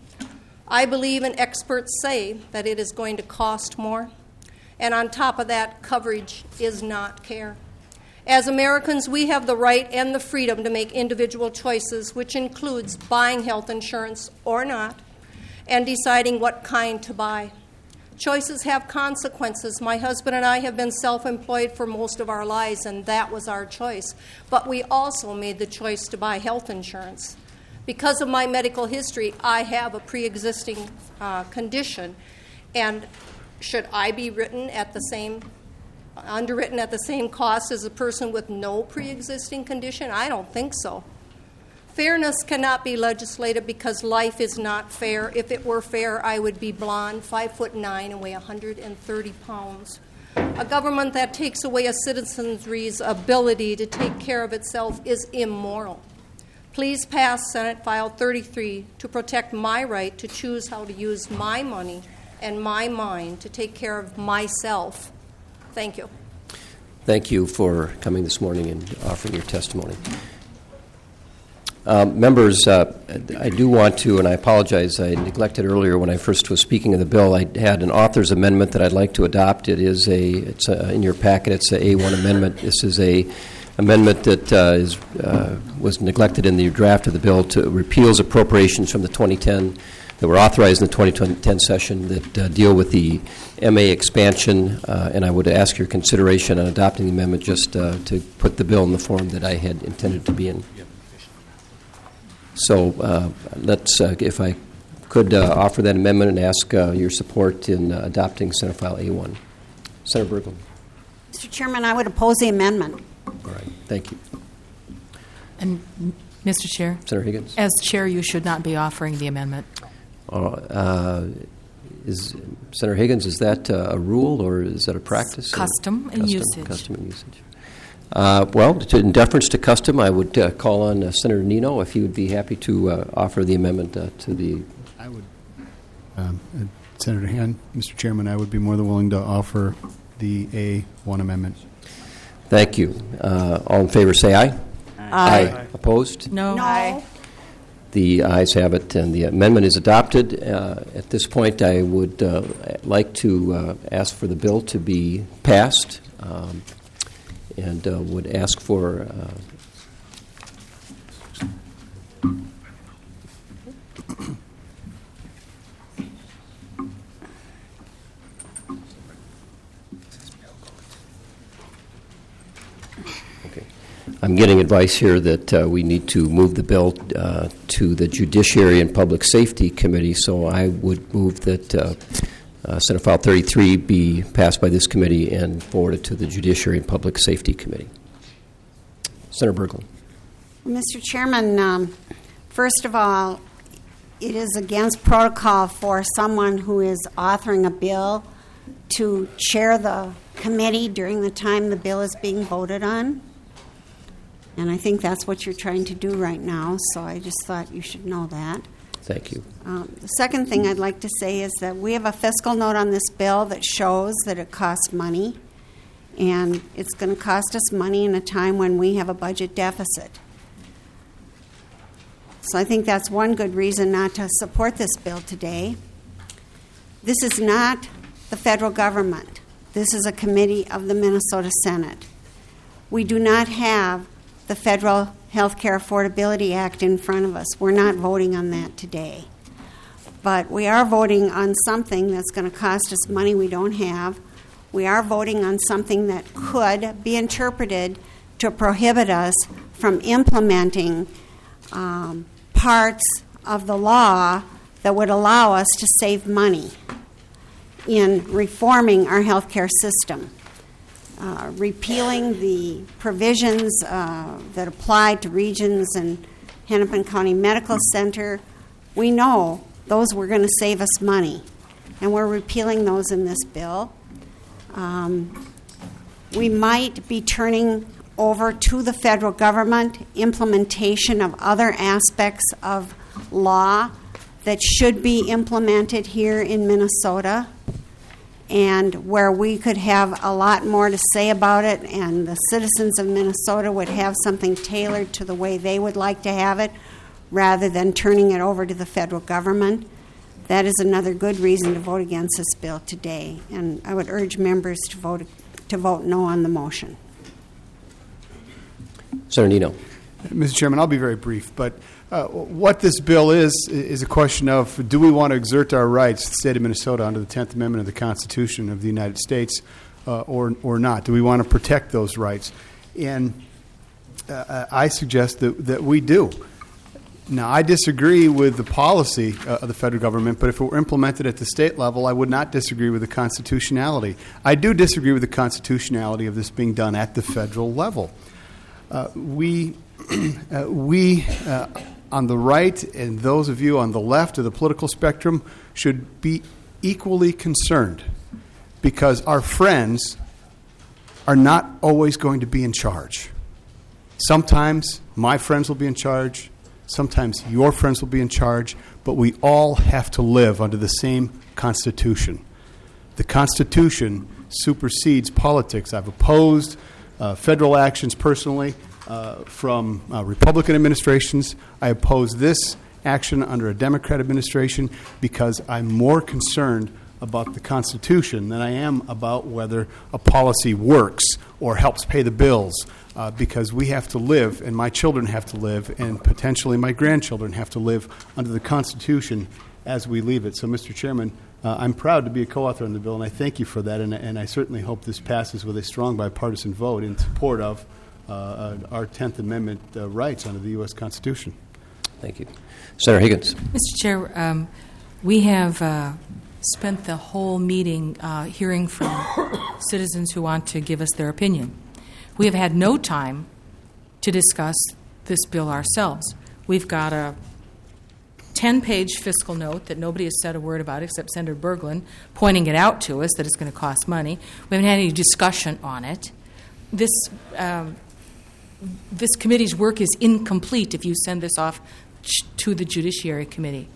I believe, and experts say, that it is going to cost more. And on top of that, coverage is not care. As Americans, we have the right and the freedom to make individual choices, which includes buying health insurance or not, and deciding what kind to buy. Choices have consequences. My husband and I have been self-employed for most of our lives, and that was our choice. But we also made the choice to buy health insurance. Because of my medical history, I have a pre-existing condition, and should I be underwritten at the same cost as a person with no pre-existing condition? I don't think so. Fairness cannot be legislated because life is not fair. If it were fair, I would be blonde, 5'9", and weigh 130 pounds. A government that takes away a citizenry's ability to take care of itself is immoral. Please pass Senate File 33 to protect my right to choose how to use my money and my mind to take care of myself. Thank you. Thank you for coming this morning and offering your testimony. Members, I do want to, and I apologize, I neglected earlier when I first was speaking of the bill, I had an author's amendment that I'd like to adopt. It's in your packet. It's a A1 amendment. This is a amendment that was neglected in the draft of the bill to repeals appropriations from the 2010 that were authorized in the 2010 session that deal with the MA expansion, and I would ask your consideration on adopting the amendment just to put the bill in the form that I had intended to be in. So let's, if I could offer that amendment and ask your support in adopting Senate File A1. Senator Berglund. Mr. Chairman, I would oppose the amendment. All right. Thank you. And Mr. Chair? Senator Higgins. As chair, you should not be offering the amendment. Is Senator Higgins, is that a rule or is that a practice? Custom and usage. Custom and usage. Well, in deference to custom, I would call on Senator Nino if he would be happy to offer the amendment to the... I would. Senator Hand, Mr. Chairman, I would be more than willing to offer the A1 amendment. Thank you. All in favor say aye. Aye. Opposed? No. Aye. The ayes have it, and the amendment is adopted. At this point, I would like to ask for the bill to be passed, and would ask for Okay. I'm getting advice here that we need to move the bill to the Judiciary and Public Safety Committee, so I would move that Senate File 33 be passed by this committee and forwarded to the Judiciary and Public Safety Committee. Senator Berglund. Mr. Chairman, first of all, it is against protocol for someone who is authoring a bill to chair the committee during the time the bill is being voted on. And I think that's what you're trying to do right now, so I just thought you should know that. Thank you. The second thing I'd like to say is that we have a fiscal note on this bill that shows that it costs money, and it's going to cost us money in a time when we have a budget deficit. So I think that's one good reason not to support this bill today. This is not the federal government. This is a committee of the Minnesota Senate. We do not have the Federal Health Care Affordability Act in front of us. We're not voting on that today. But we are voting on something that's going to cost us money we don't have. We are voting on something that could be interpreted to prohibit us from implementing parts of the law that would allow us to save money in reforming our health care system. Repealing the provisions that apply to regions and Hennepin County Medical Center, we know those were going to save us money, and we're repealing those in this bill. We might be turning over to the federal government implementation of other aspects of law that should be implemented here in Minnesota, and where we could have a lot more to say about it, and the citizens of Minnesota would have something tailored to the way they would like to have it, rather than turning it over to the federal government. That is another good reason to vote against this bill today, and I would urge members to vote no on the motion. Senator Nino. Mr. Chairman, I'll be very brief, but what this bill is a question of, do we want to exert our rights, the state of Minnesota, under the 10th Amendment of the Constitution of the United States, or not? Do we want to protect those rights? And I suggest that we do. Now, I disagree with the policy of the federal government, but if it were implemented at the state level, I would not disagree with the constitutionality. I do disagree with the constitutionality of this being done at the federal level. We on the right and those of you on the left of the political spectrum should be equally concerned, because our friends are not always going to be in charge. Sometimes my friends will be in charge, sometimes your friends will be in charge, but we all have to live under the same Constitution. The Constitution supersedes politics. I've opposed federal actions personally from Republican administrations. I oppose this action under a Democrat administration because I'm more concerned about the Constitution than I am about whether a policy works or helps pay the bills, because we have to live, and my children have to live, and potentially my grandchildren have to live under the Constitution as we leave it. So, Mr. Chairman, I'm proud to be a co-author on the bill, and I thank you for that, and I certainly hope this passes with a strong bipartisan vote in support of our 10th Amendment rights under the U.S. Constitution. Thank you. Senator Higgins. Mr. Chair, we have spent the whole meeting hearing from citizens who want to give us their opinion. We have had no time to discuss this bill ourselves. We've got a 10-page fiscal note that nobody has said a word about except Senator Berglund pointing it out to us that it's going to cost money. We haven't had any discussion on it. This committee's work is incomplete if you send this off to the Judiciary Committee.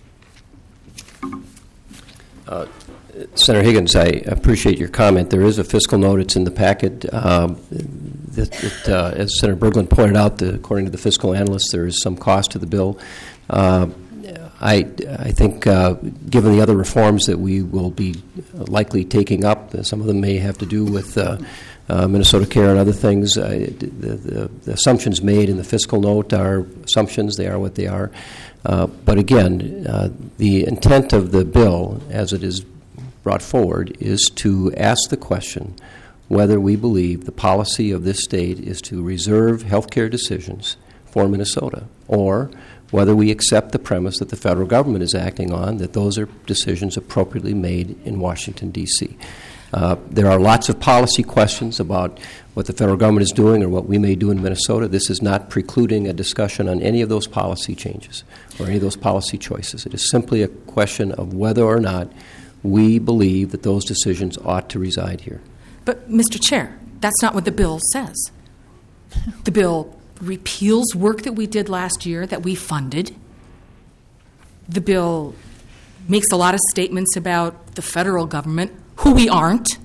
Senator Higgins, I appreciate your comment. There is a fiscal note. It's in the packet. As Senator Berglund pointed out, according to the fiscal analyst, there is some cost to the bill. I think, given the other reforms that we will be likely taking up, some of them may have to do with Minnesota Care and other things. The assumptions made in the fiscal note are assumptions. They are what they are. But again, the intent of the bill, as it is brought forward, is to ask the question, whether we believe the policy of this state is to reserve health care decisions for Minnesota, or whether we accept the premise that the federal government is acting on, that those are decisions appropriately made in Washington, D.C. There are lots of policy questions about what the federal government is doing or what we may do in Minnesota. This is not precluding a discussion on any of those policy changes or any of those policy choices. It is simply a question of whether or not we believe that those decisions ought to reside here. But, Mr. Chair, that's not what the bill says. The bill repeals work that we did last year that we funded. The bill makes a lot of statements about the federal government, who we aren't.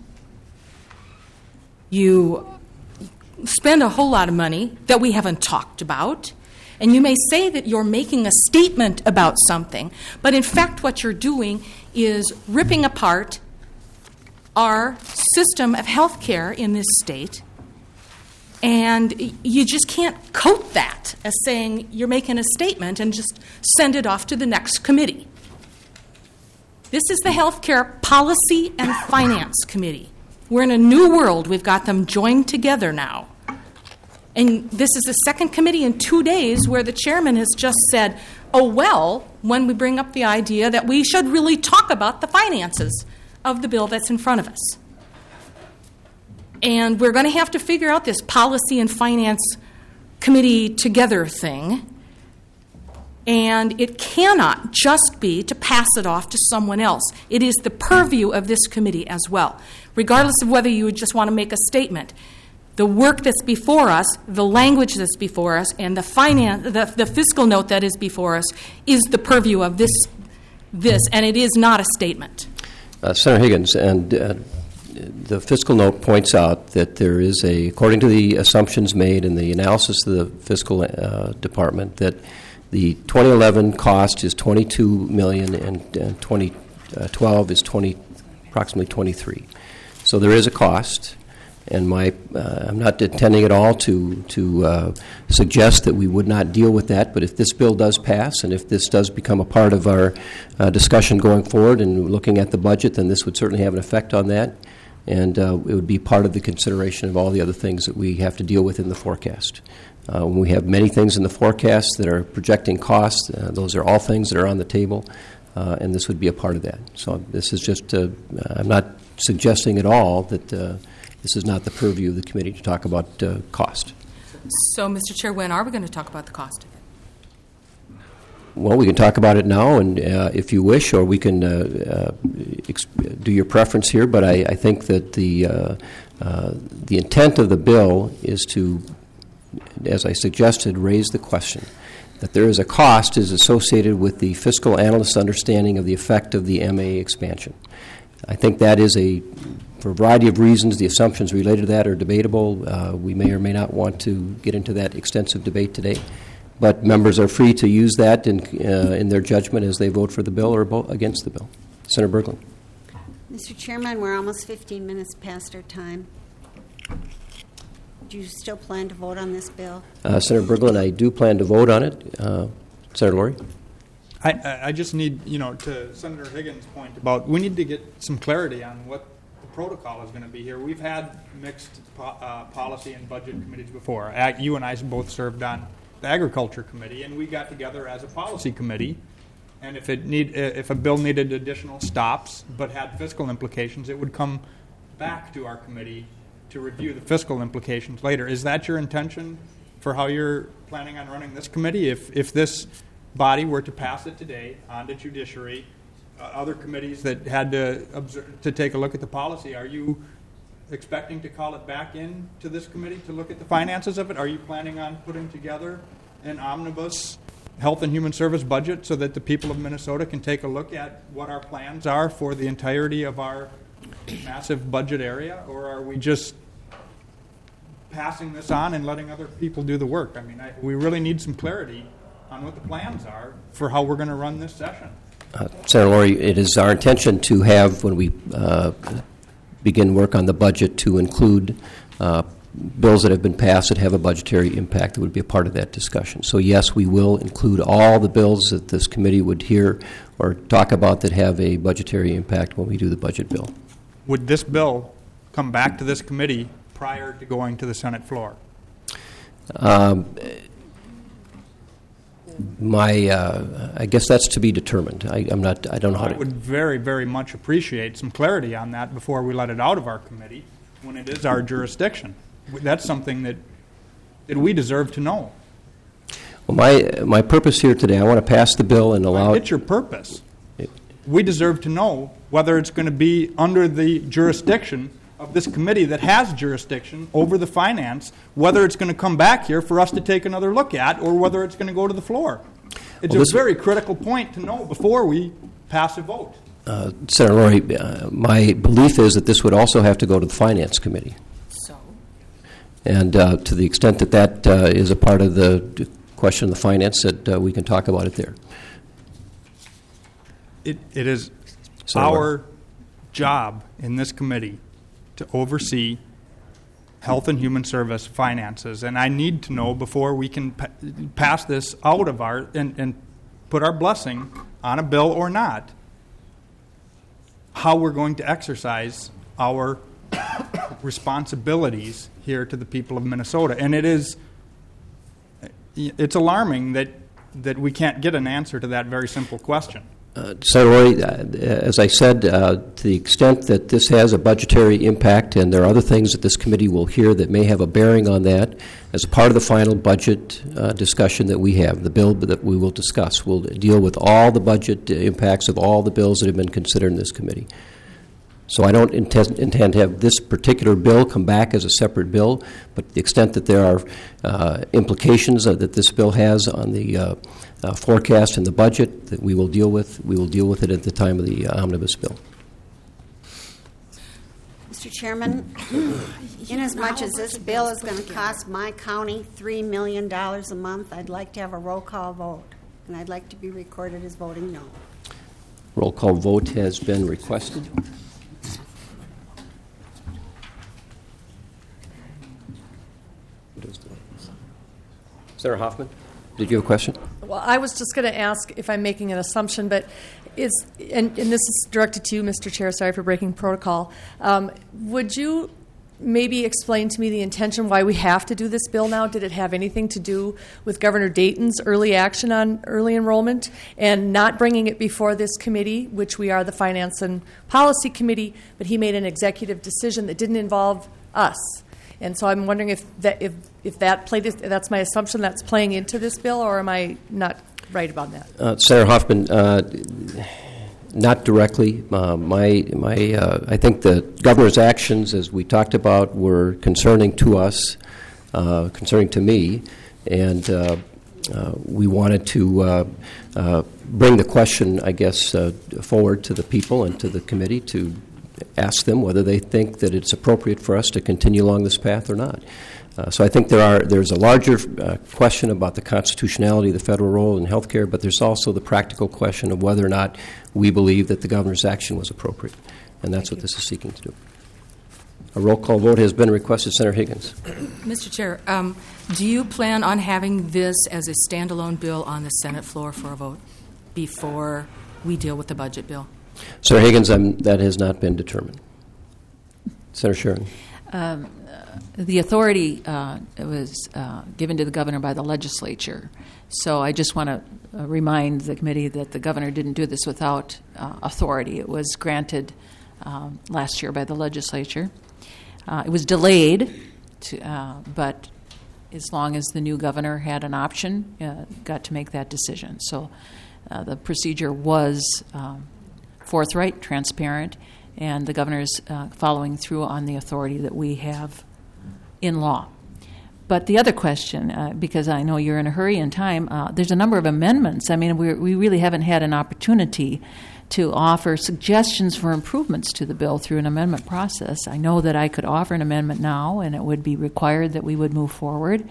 You spend a whole lot of money that we haven't talked about, and you may say that you're making a statement about something, but in fact what you're doing is ripping apart our system of health care in this state, and you just can't coat that as saying you're making a statement and just send it off to the next committee. This is the Healthcare Policy and Finance Committee. We're in a new world. We've got them joined together now. And this is the second committee in 2 days where the chairman has just said, oh, well, when we bring up the idea that we should really talk about the finances of the bill that's in front of us. And we're going to have to figure out this Policy and Finance Committee together thing. And it cannot just be to pass it off to someone else. It is the purview of this committee as well, regardless of whether you would just want to make a statement. The work that's before us, the language that's before us, and the fiscal note that is before us is the purview of this, and it is not a statement. Senator Higgins, and the fiscal note points out that there is according to the assumptions made in the analysis of the fiscal department, that the 2011 cost is $22 million, and 2012 is approximately $23. So there is a cost, and I'm not intending at all to suggest that we would not deal with that. But if this bill does pass, and if this does become a part of our discussion going forward and looking at the budget, then this would certainly have an effect on that, and it would be part of the consideration of all the other things that we have to deal with in the forecast. When we have many things in the forecast that are projecting costs, those are all things that are on the table, and this would be a part of that. So this is just, I'm not suggesting at all that this is not the purview of the committee to talk about cost. So, Mr. Chair, when are we going to talk about the cost of it? Well, we can talk about it now, and if you wish, or we can do your preference here, but I think that the intent of the bill is to, as I suggested, raise the question that there is a cost is associated with the fiscal analyst's understanding of the effect of the MA expansion. I think that is for a variety of reasons, the assumptions related to that are debatable. We may or may not want to get into that extensive debate today, but members are free to use that in their judgment as they vote for the bill or against the bill. Senator Berglund. Mr. Chairman, we're almost 15 minutes past our time. Do you still plan to vote on this bill? Senator Berglund, I do plan to vote on it. Senator Laurie? I just need, to Senator Higgins' point about we need to get some clarity on what the protocol is going to be here. We've had mixed policy and budget committees before. You and I both served on the Agriculture Committee, and we got together as a policy committee. And if a bill needed additional stops but had fiscal implications, it would come back to our committee to review the fiscal implications later. Is that your intention for how you're planning on running this committee? If this body were to pass it today on to Judiciary, other committees that had to take a look at the policy, are you expecting to call it back in to this committee to look at the finances of it? Are you planning on putting together an omnibus health and human service budget so that the people of Minnesota can take a look at what our plans are for the entirety of our massive budget area? Or are we just passing this on and letting other people do the work? I mean, we really need some clarity on what the plans are for how we're going to run this session. Senator Laurie, it is our intention to have, when we begin work on the budget, to include bills that have been passed that have a budgetary impact that would be a part of that discussion. So yes, we will include all the bills that this committee would hear or talk about that have a budgetary impact when we do the budget bill. Would this bill come back to this committee prior to going to the Senate floor? I guess that's to be determined. I don't know how I to. would very, very much appreciate some clarity on that before we let it out of our committee when it is our jurisdiction. That's something that we deserve to know. Well, my purpose here today, I want to pass the bill and allow. It's your purpose. We deserve to know whether it's going to be under the jurisdiction of this committee that has jurisdiction over the finance, whether it's going to come back here for us to take another look at, or whether it's going to go to the floor. It's a very critical point to know before we pass a vote. Senator Laurie, my belief is that this would also have to go to the Finance Committee. And to the extent that that is a part of the question of the finance, that we can talk about it there. It is our job in this committee to oversee Health and Human Service finances, and I need to know before we can pass this out of our and put our blessing on a bill or not, how we're going to exercise our responsibilities here to the people of Minnesota. And it's alarming that we can't get an answer to that very simple question. Senator Laurie, as I said, to the extent that this has a budgetary impact, and there are other things that this committee will hear that may have a bearing on that, as a part of the final budget discussion that we have, the bill that we will discuss will deal with all the budget impacts of all the bills that have been considered in this committee. So I don't intend to have this particular bill come back as a separate bill, but to the extent that there are implications that this bill has on the forecast and the budget that we will deal with it at the time of the omnibus bill. Mr. Chairman, inasmuch as this bill is going to cost my county $3 million a month, I'd like to have a roll call vote, and I'd like to be recorded as voting no. Roll call vote has been requested. Senator Hoffman, did you have a question? Well, I was just going to ask if I'm making an assumption, but and this is directed to you, Mr. Chair, sorry for breaking protocol. Would you maybe explain to me the intention why we have to do this bill now? Did it have anything to do with Governor Dayton's early action on early enrollment and not bringing it before this committee, which we are the Finance and Policy Committee, but he made an executive decision that didn't involve us? And so I'm wondering if that played, that's my assumption, that's playing into this bill, or am I not right about that? Senator Hoffman, not directly. I think the governor's actions, as we talked about, were concerning to us, concerning to me, and we wanted to bring the question, I guess, forward to the people and to the committee to ask them whether they think that it's appropriate for us to continue along this path or not. So I think there's a larger question about the constitutionality of the federal role in health care, but there's also the practical question of whether or not we believe that the governor's action was appropriate. And that's what this is seeking to do. A roll call vote has been requested. Senator Higgins. Mr. Chair, do you plan on having this as a standalone bill on the Senate floor for a vote before we deal with the budget bill? Senator Higgins, that has not been determined. Senator Sharon. The authority was given to the governor by the legislature. So I just want to remind the committee that the governor didn't do this without authority. It was granted last year by the legislature. It was delayed, but as long as the new governor had an option, got to make that decision. So the procedure was forthright, transparent, and the governor is following through on the authority that we have in law. But the other question, because I know you're in a hurry in time, there's a number of amendments. I mean, we really haven't had an opportunity to offer suggestions for improvements to the bill through an amendment process. I know that I could offer an amendment now, and it would be required that we would move forward.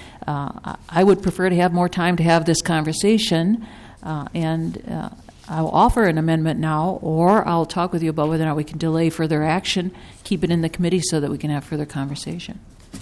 I would prefer to have more time to have this conversation, and I'll offer an amendment now, or I'll talk with you about whether or not we can delay further action, keep it in the committee so that we can have further conversation.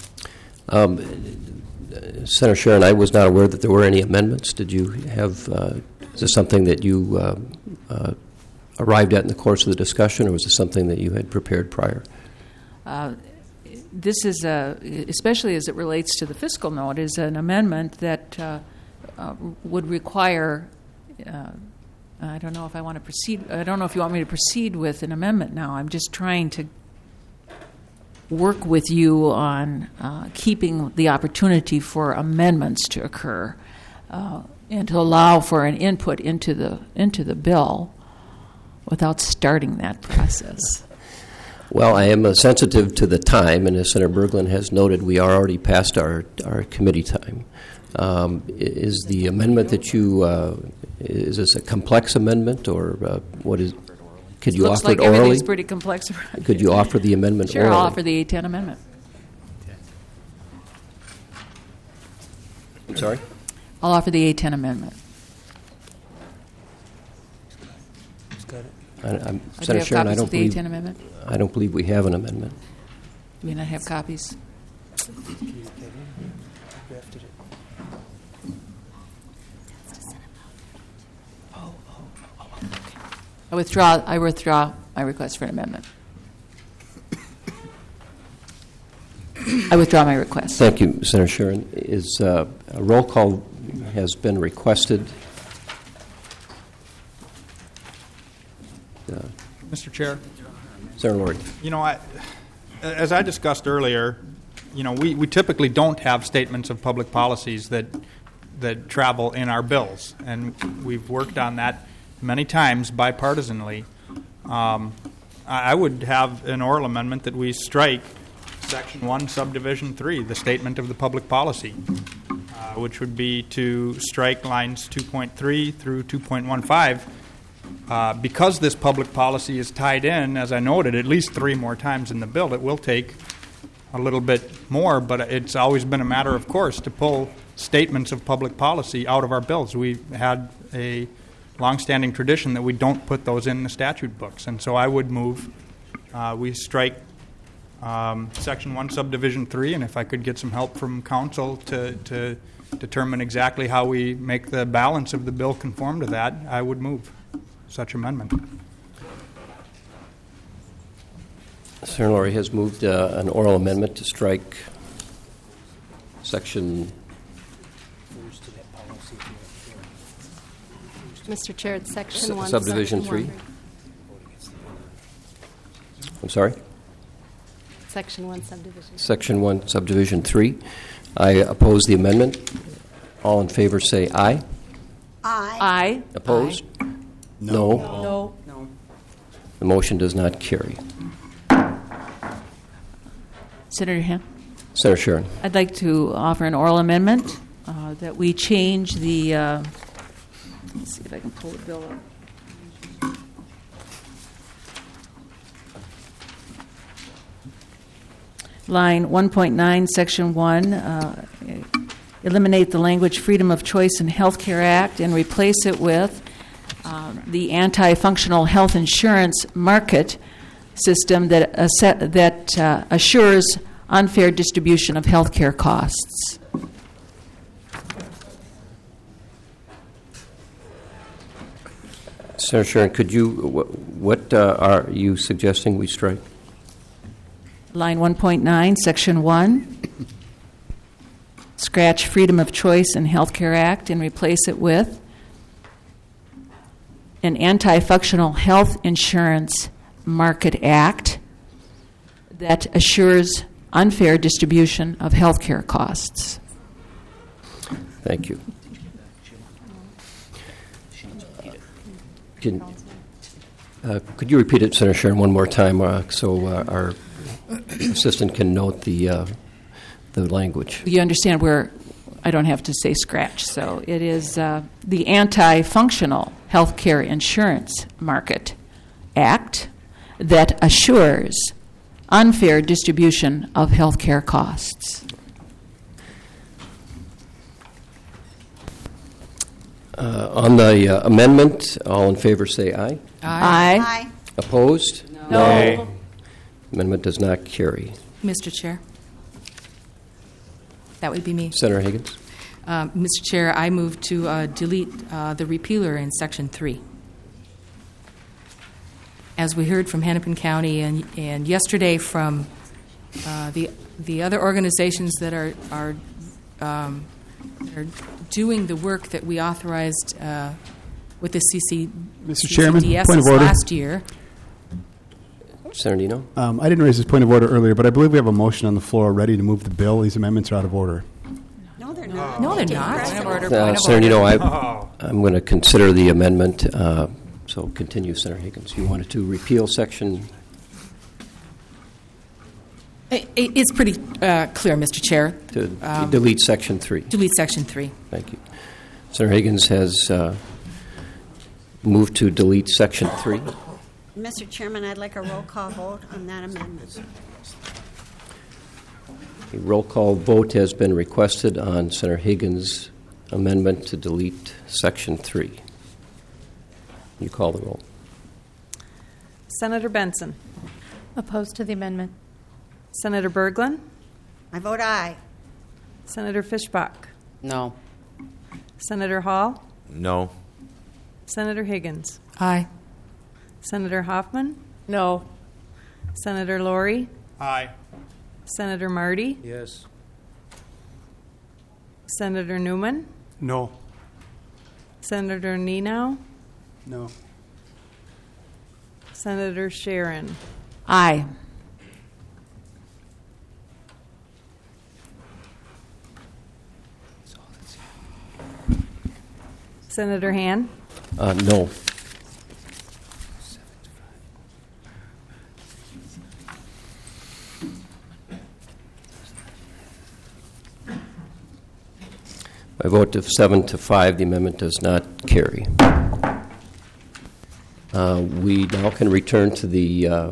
Senator Sharon, I was not aware that there were any amendments. Did you have, is this something that you arrived at in the course of the discussion, or was it something that you had prepared prior? this is especially as it relates to the fiscal note, is an amendment that would require. I don't know if I want to proceed. I don't know if you want me to proceed with an amendment now. I'm just trying to work with you on keeping the opportunity for amendments to occur and to allow for an input into the bill without starting that process. Well, I am sensitive to the time, and as Senator Berglund has noted, we are already past our committee time. Is the amendment that you is this a complex amendment, or what is? Could you Looks offer like it orally? Everything's pretty complex. Could you offer the amendment Sure, orally? I'll offer the 810 amendment. I'm sorry? I'll offer the 810 amendment. Senator Sharon, I don't of the believe 810 amendment? I don't believe we have an amendment. Do we not have copies? I withdraw my request for an amendment. I withdraw my request. Thank you, Senator Sharon. Is a roll call has been requested. Mr. Chair. Senator Lord. You know, as I discussed earlier, you know, we typically don't have statements of public policies that travel in our bills, and we've worked on that many times bipartisanly. I would have an oral amendment that we strike Section 1, Subdivision 3, the statement of the public policy, which would be to strike lines 2.3 through 2.15. Because this public policy is tied in, as I noted, at least 3 more times in the bill, it will take a little bit more, but it's always been a matter of course to pull statements of public policy out of our bills. We've had a longstanding tradition that we don't put those in the statute books, and so I would move we strike Section 1, Subdivision 3, and if I could get some help from council to determine exactly how we make the balance of the bill conform to that, I would move such amendment. Senator Laurie has moved an oral amendment to strike Section. Mr. Chair, it's Section 1. Subdivision 3. I'm sorry? Section 1, Subdivision 3. Section 1, Subdivision 3. I oppose the amendment. All in favor say aye. Aye. Opposed? Aye. No. No. The motion does not carry. Senator Ham? Senator Sharon. I'd like to offer an oral amendment that we change the, let's see if I can pull the bill up. Line 1.9, Section 1, eliminate the language Freedom of Choice in Healthcare Act and replace it with the anti-functional health insurance market system that assures unfair distribution of health care costs. Senator Sharon, could you, what are you suggesting we strike? Line 1.9, Section 1, scratch Freedom of Choice in Healthcare Act and replace it with an anti-functional health insurance market act that assures unfair distribution of health care costs. Thank you. Could you repeat it, Senator Sharon, one more time so our assistant can note the language? You understand where I don't have to say scratch. So it is the Anti-Functional Healthcare Insurance Market Act that assures unfair distribution of health care costs. On the amendment, all in favor say aye. Aye. Aye. Opposed? No. Amendment does not carry. Mr. Chair. That would be me. Senator Higgins. Mr. Chair, I move to delete the repealer in Section 3. As we heard from Hennepin County and yesterday from The other organizations that are doing the work that we authorized with the Mr. Chairman, CCDS point of order. last year. Senator Nino? I didn't raise this point of order earlier, but I believe we have a motion on the floor ready to move the bill. These amendments are out of order. No, they're not. No, they're not. Senator Nino, I'm going to consider the amendment. So continue, Senator Higgins. You wanted to repeal section... It's pretty clear, Mr. Chair. To delete Section 3. Delete Section 3. Thank you. Senator Higgins has moved to delete Section 3. Mr. Chairman, I'd like a roll call vote on that amendment. A roll call vote has been requested on Senator Higgins' amendment to delete Section 3. You call the roll. Senator Benson. Opposed to the amendment. Senator Berglund. I vote aye. Senator Fischbach. No. Senator Hall. No. Senator Higgins. Aye. Senator Hoffman. No. Senator Laurie. Aye. Senator Marty. Yes. Senator Newman. No. Senator Nenow. No. Senator Sharon. Aye. Senator Han. No. By a vote of 7-5, the amendment does not carry. We now can return to the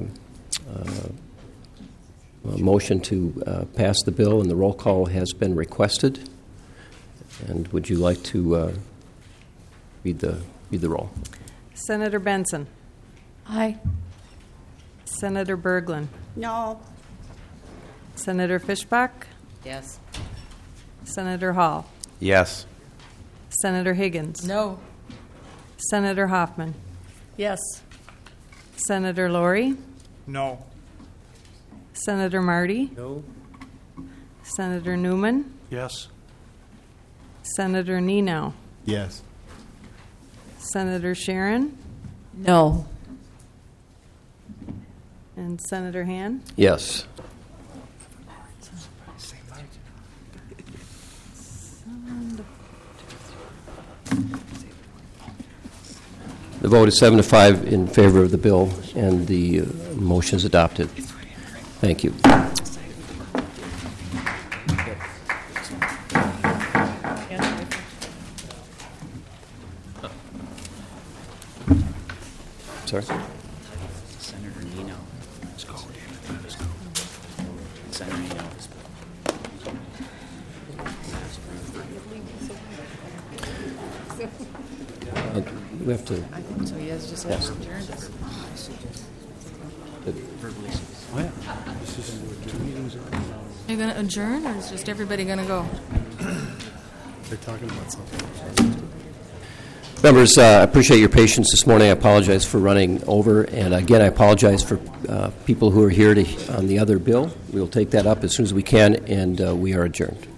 motion to pass the bill, and the roll call has been requested. And would you like to read the roll? Senator Benson. Aye. Senator Berglund. No. Senator Fischbach. Yes. Senator Hall. Yes. Senator Higgins. No. Senator Hoffman. Yes. Senator Laurie. No. Senator Marty. No. Senator Newman. Yes. Senator Nenow. Yes. Senator Sharon. No. And Senator Han. Yes. The vote is 7-5 in favor of the bill, and the motion is adopted. Thank you. Sorry? Senator Nino. Let's go, David. Let's go. Senator Nino. We have to. I think so. He has just adjourned us. Oh, yeah. This is two meetings. Are you going to adjourn, or is just everybody going to go? They're talking about something. Members, I appreciate your patience this morning. I apologize for running over. And again, I apologize for people who are here on the other bill. We will take that up as soon as we can, and we are adjourned.